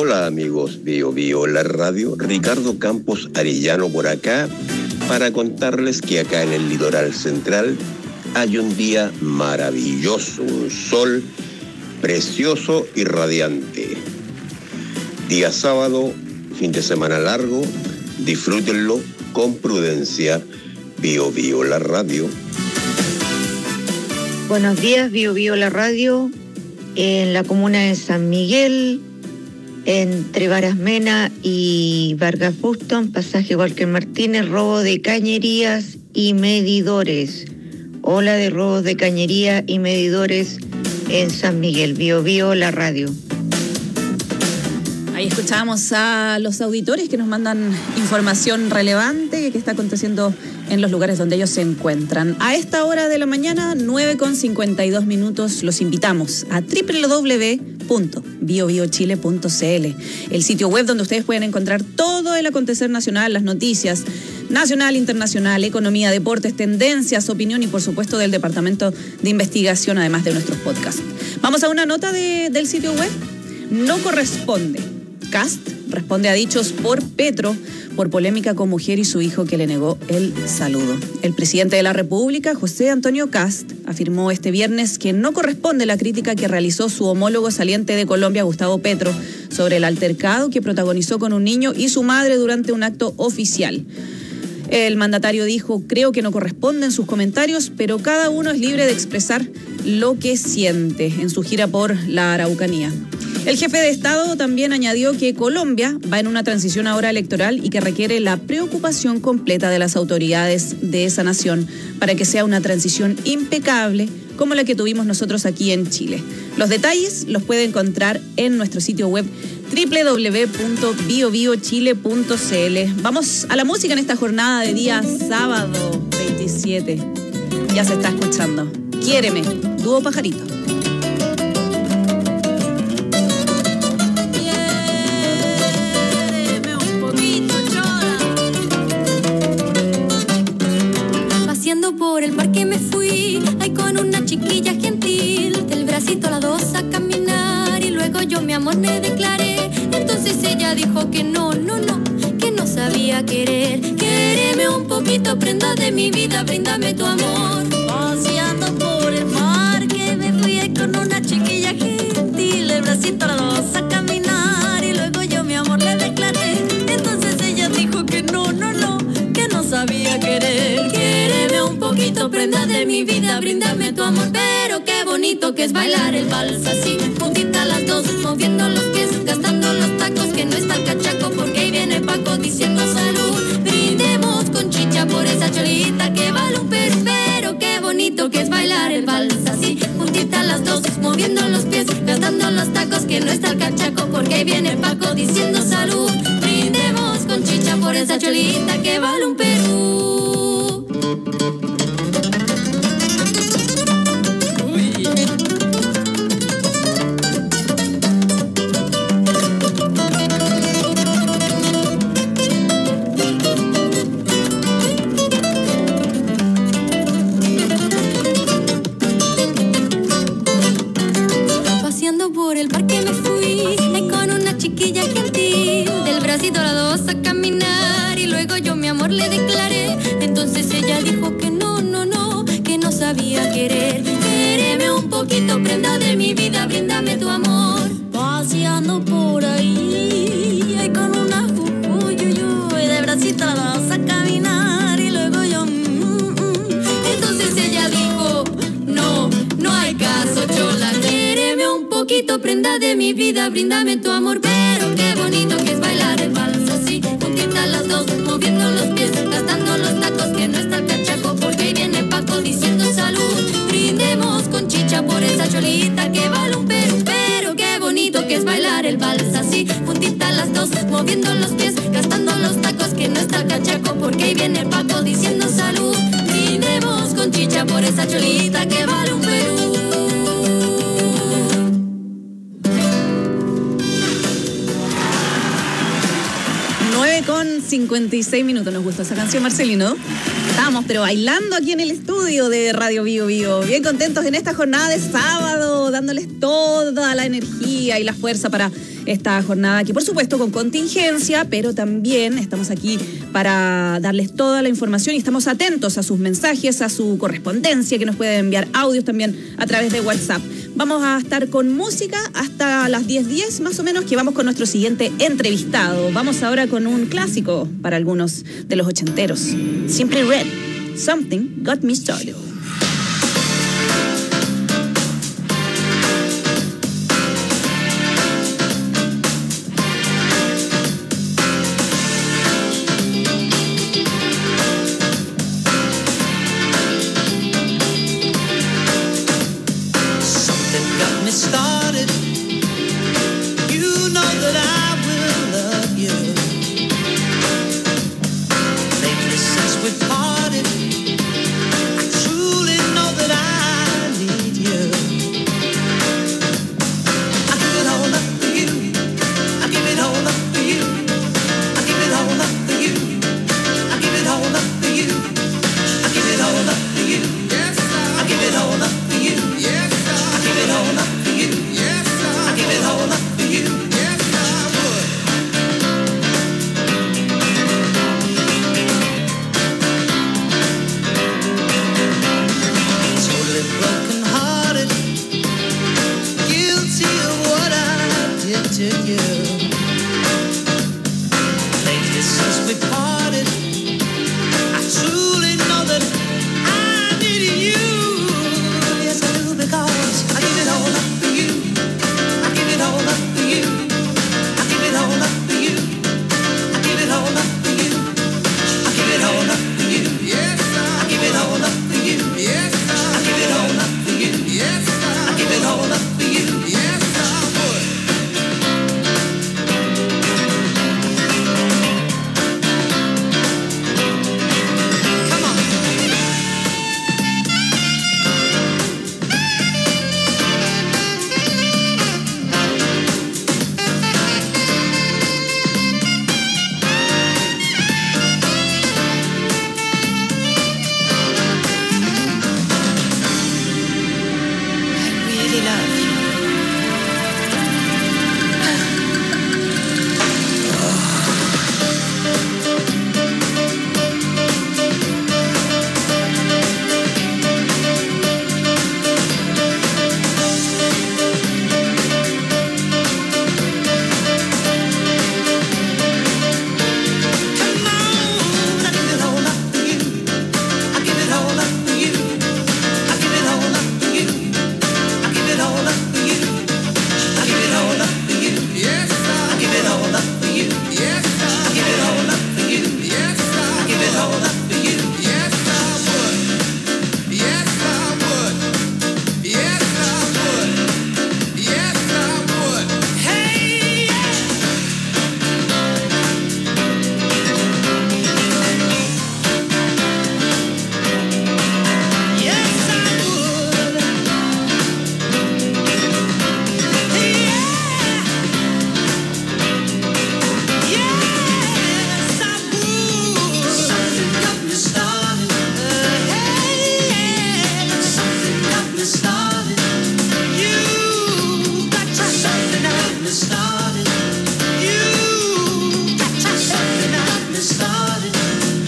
Hola amigos Bio Bio La Radio, Ricardo Campos Arellano por acá para contarles que acá en el litoral central hay un día maravilloso, un sol precioso y radiante. Día sábado, fin de semana largo, disfrútenlo con prudencia. Bio Bio La Radio. Buenos días, Bio Bio La Radio, en la comuna de San Miguel, entre Barasmena y Vargas Buston, pasaje Walker Martínez, robo de cañerías y medidores. Ola de robos de cañería y medidores en San Miguel. Bio Bio La Radio. Ahí escuchábamos a los auditores que nos mandan información relevante que está aconteciendo en los lugares donde ellos se encuentran. A esta hora de la mañana, nueve con cincuenta y dos minutos, los invitamos a doble u doble u doble u punto bio bio chile punto c l, el sitio web donde ustedes pueden encontrar todo el acontecer nacional, las noticias nacional, internacional, economía, deportes, tendencias, opinión y por supuesto del Departamento de Investigación, además de nuestros podcasts. Vamos a una nota de, del sitio web. No corresponde. Kast responde a dichos por Petro por polémica con mujer y su hijo que le negó el saludo. El presidente de la República, José Antonio Kast, afirmó este viernes que no corresponde la crítica que realizó su homólogo saliente de Colombia, Gustavo Petro, sobre el altercado que protagonizó con un niño y su madre durante un acto oficial. El mandatario dijo: creo que no corresponden sus comentarios, pero cada uno es libre de expresar lo que siente, en su gira por la Araucanía. El jefe de Estado también añadió que Colombia va en una transición ahora electoral y que requiere la preocupación completa de las autoridades de esa nación para que sea una transición impecable como la que tuvimos nosotros aquí en Chile. Los detalles los puede encontrar en nuestro sitio web doble u doble u doble u punto bio bio chile punto c l. Vamos a la música en esta jornada de día sábado veintisiete. Ya se está escuchando. Quiéreme, dúo Pajarito. Por el parque me fui, ahí con una chiquilla gentil, del bracito a la dos a caminar y luego yo mi amor me declaré. Entonces ella dijo que no, no, no, que no sabía querer. Quéreme un poquito, prenda de mi vida, bríndame tu amor. Paseando por el parque me fui ahí con una chiquilla gentil, del bracito a la dos a caminar y luego yo mi amor le declaré. Entonces ella dijo que no, no, no, que no sabía querer. Quéreme un poquito, prenda de mi vida, bríndame tu amor. Pero qué bonito que es bailar el vals así, juntita las dos, moviendo los pies, gastando los tacos, que no está el cachaco, porque ahí viene Paco diciendo salud. Brindemos con chicha por esa cholita que vale un perú. Pero qué bonito que es bailar el vals así, juntita las dos, moviendo los pies, gastando los tacos, que no está el cachaco, porque ahí viene Paco diciendo salud. Brindemos con chicha por esa cholita que vale un perú. Paseando por el parque me fui, ahí con una chiquilla gentil, del bracito a la dos a caminar y luego yo mi amor le declaré. Entonces ella dijo que no, no, no, que no sabía querer. Quéreme un poquito, prenda de mi vida, bríndame tu amor. Paseando por ahí, ahí con una jujuy, de bracito a la dos a caminar y luego yo mm, mm. Entonces ella dijo no, no hay caso, chola. Quéreme un poquito, prenda de mi vida, bríndame tu amor. Pero qué bonito que es bailar el vals así, juntita las dos, moviendo los pies, gastando los tacos, que no está el cachaco, porque ahí viene Paco diciendo salud. Brindemos con chicha por esa cholita que vale un perú. Pero qué bonito que es bailar el vals así, juntita las dos, moviendo los pies, gastando los tacos, que no está el cachaco, porque ahí viene Paco diciendo salud. Brindemos con chicha por esa cholita que vale un perú. nueve con cincuenta y seis minutos. Nos gustó esa canción, Marcelino. Estábamos pero bailando aquí en el estudio de Radio Bio Bio. Bien contentos en esta jornada de sábado. pero dándoles toda la energía y la fuerza para esta jornada, que por supuesto con contingencia, pero también estamos aquí para darles toda la información y estamos atentos a sus mensajes, a su correspondencia, que nos pueden enviar audios también a través de WhatsApp. Vamos a estar con música hasta las diez diez más o menos, que vamos con nuestro siguiente entrevistado. Vamos ahora con un clásico para algunos de los ochenteros. Simply Red, Something Got Me Started.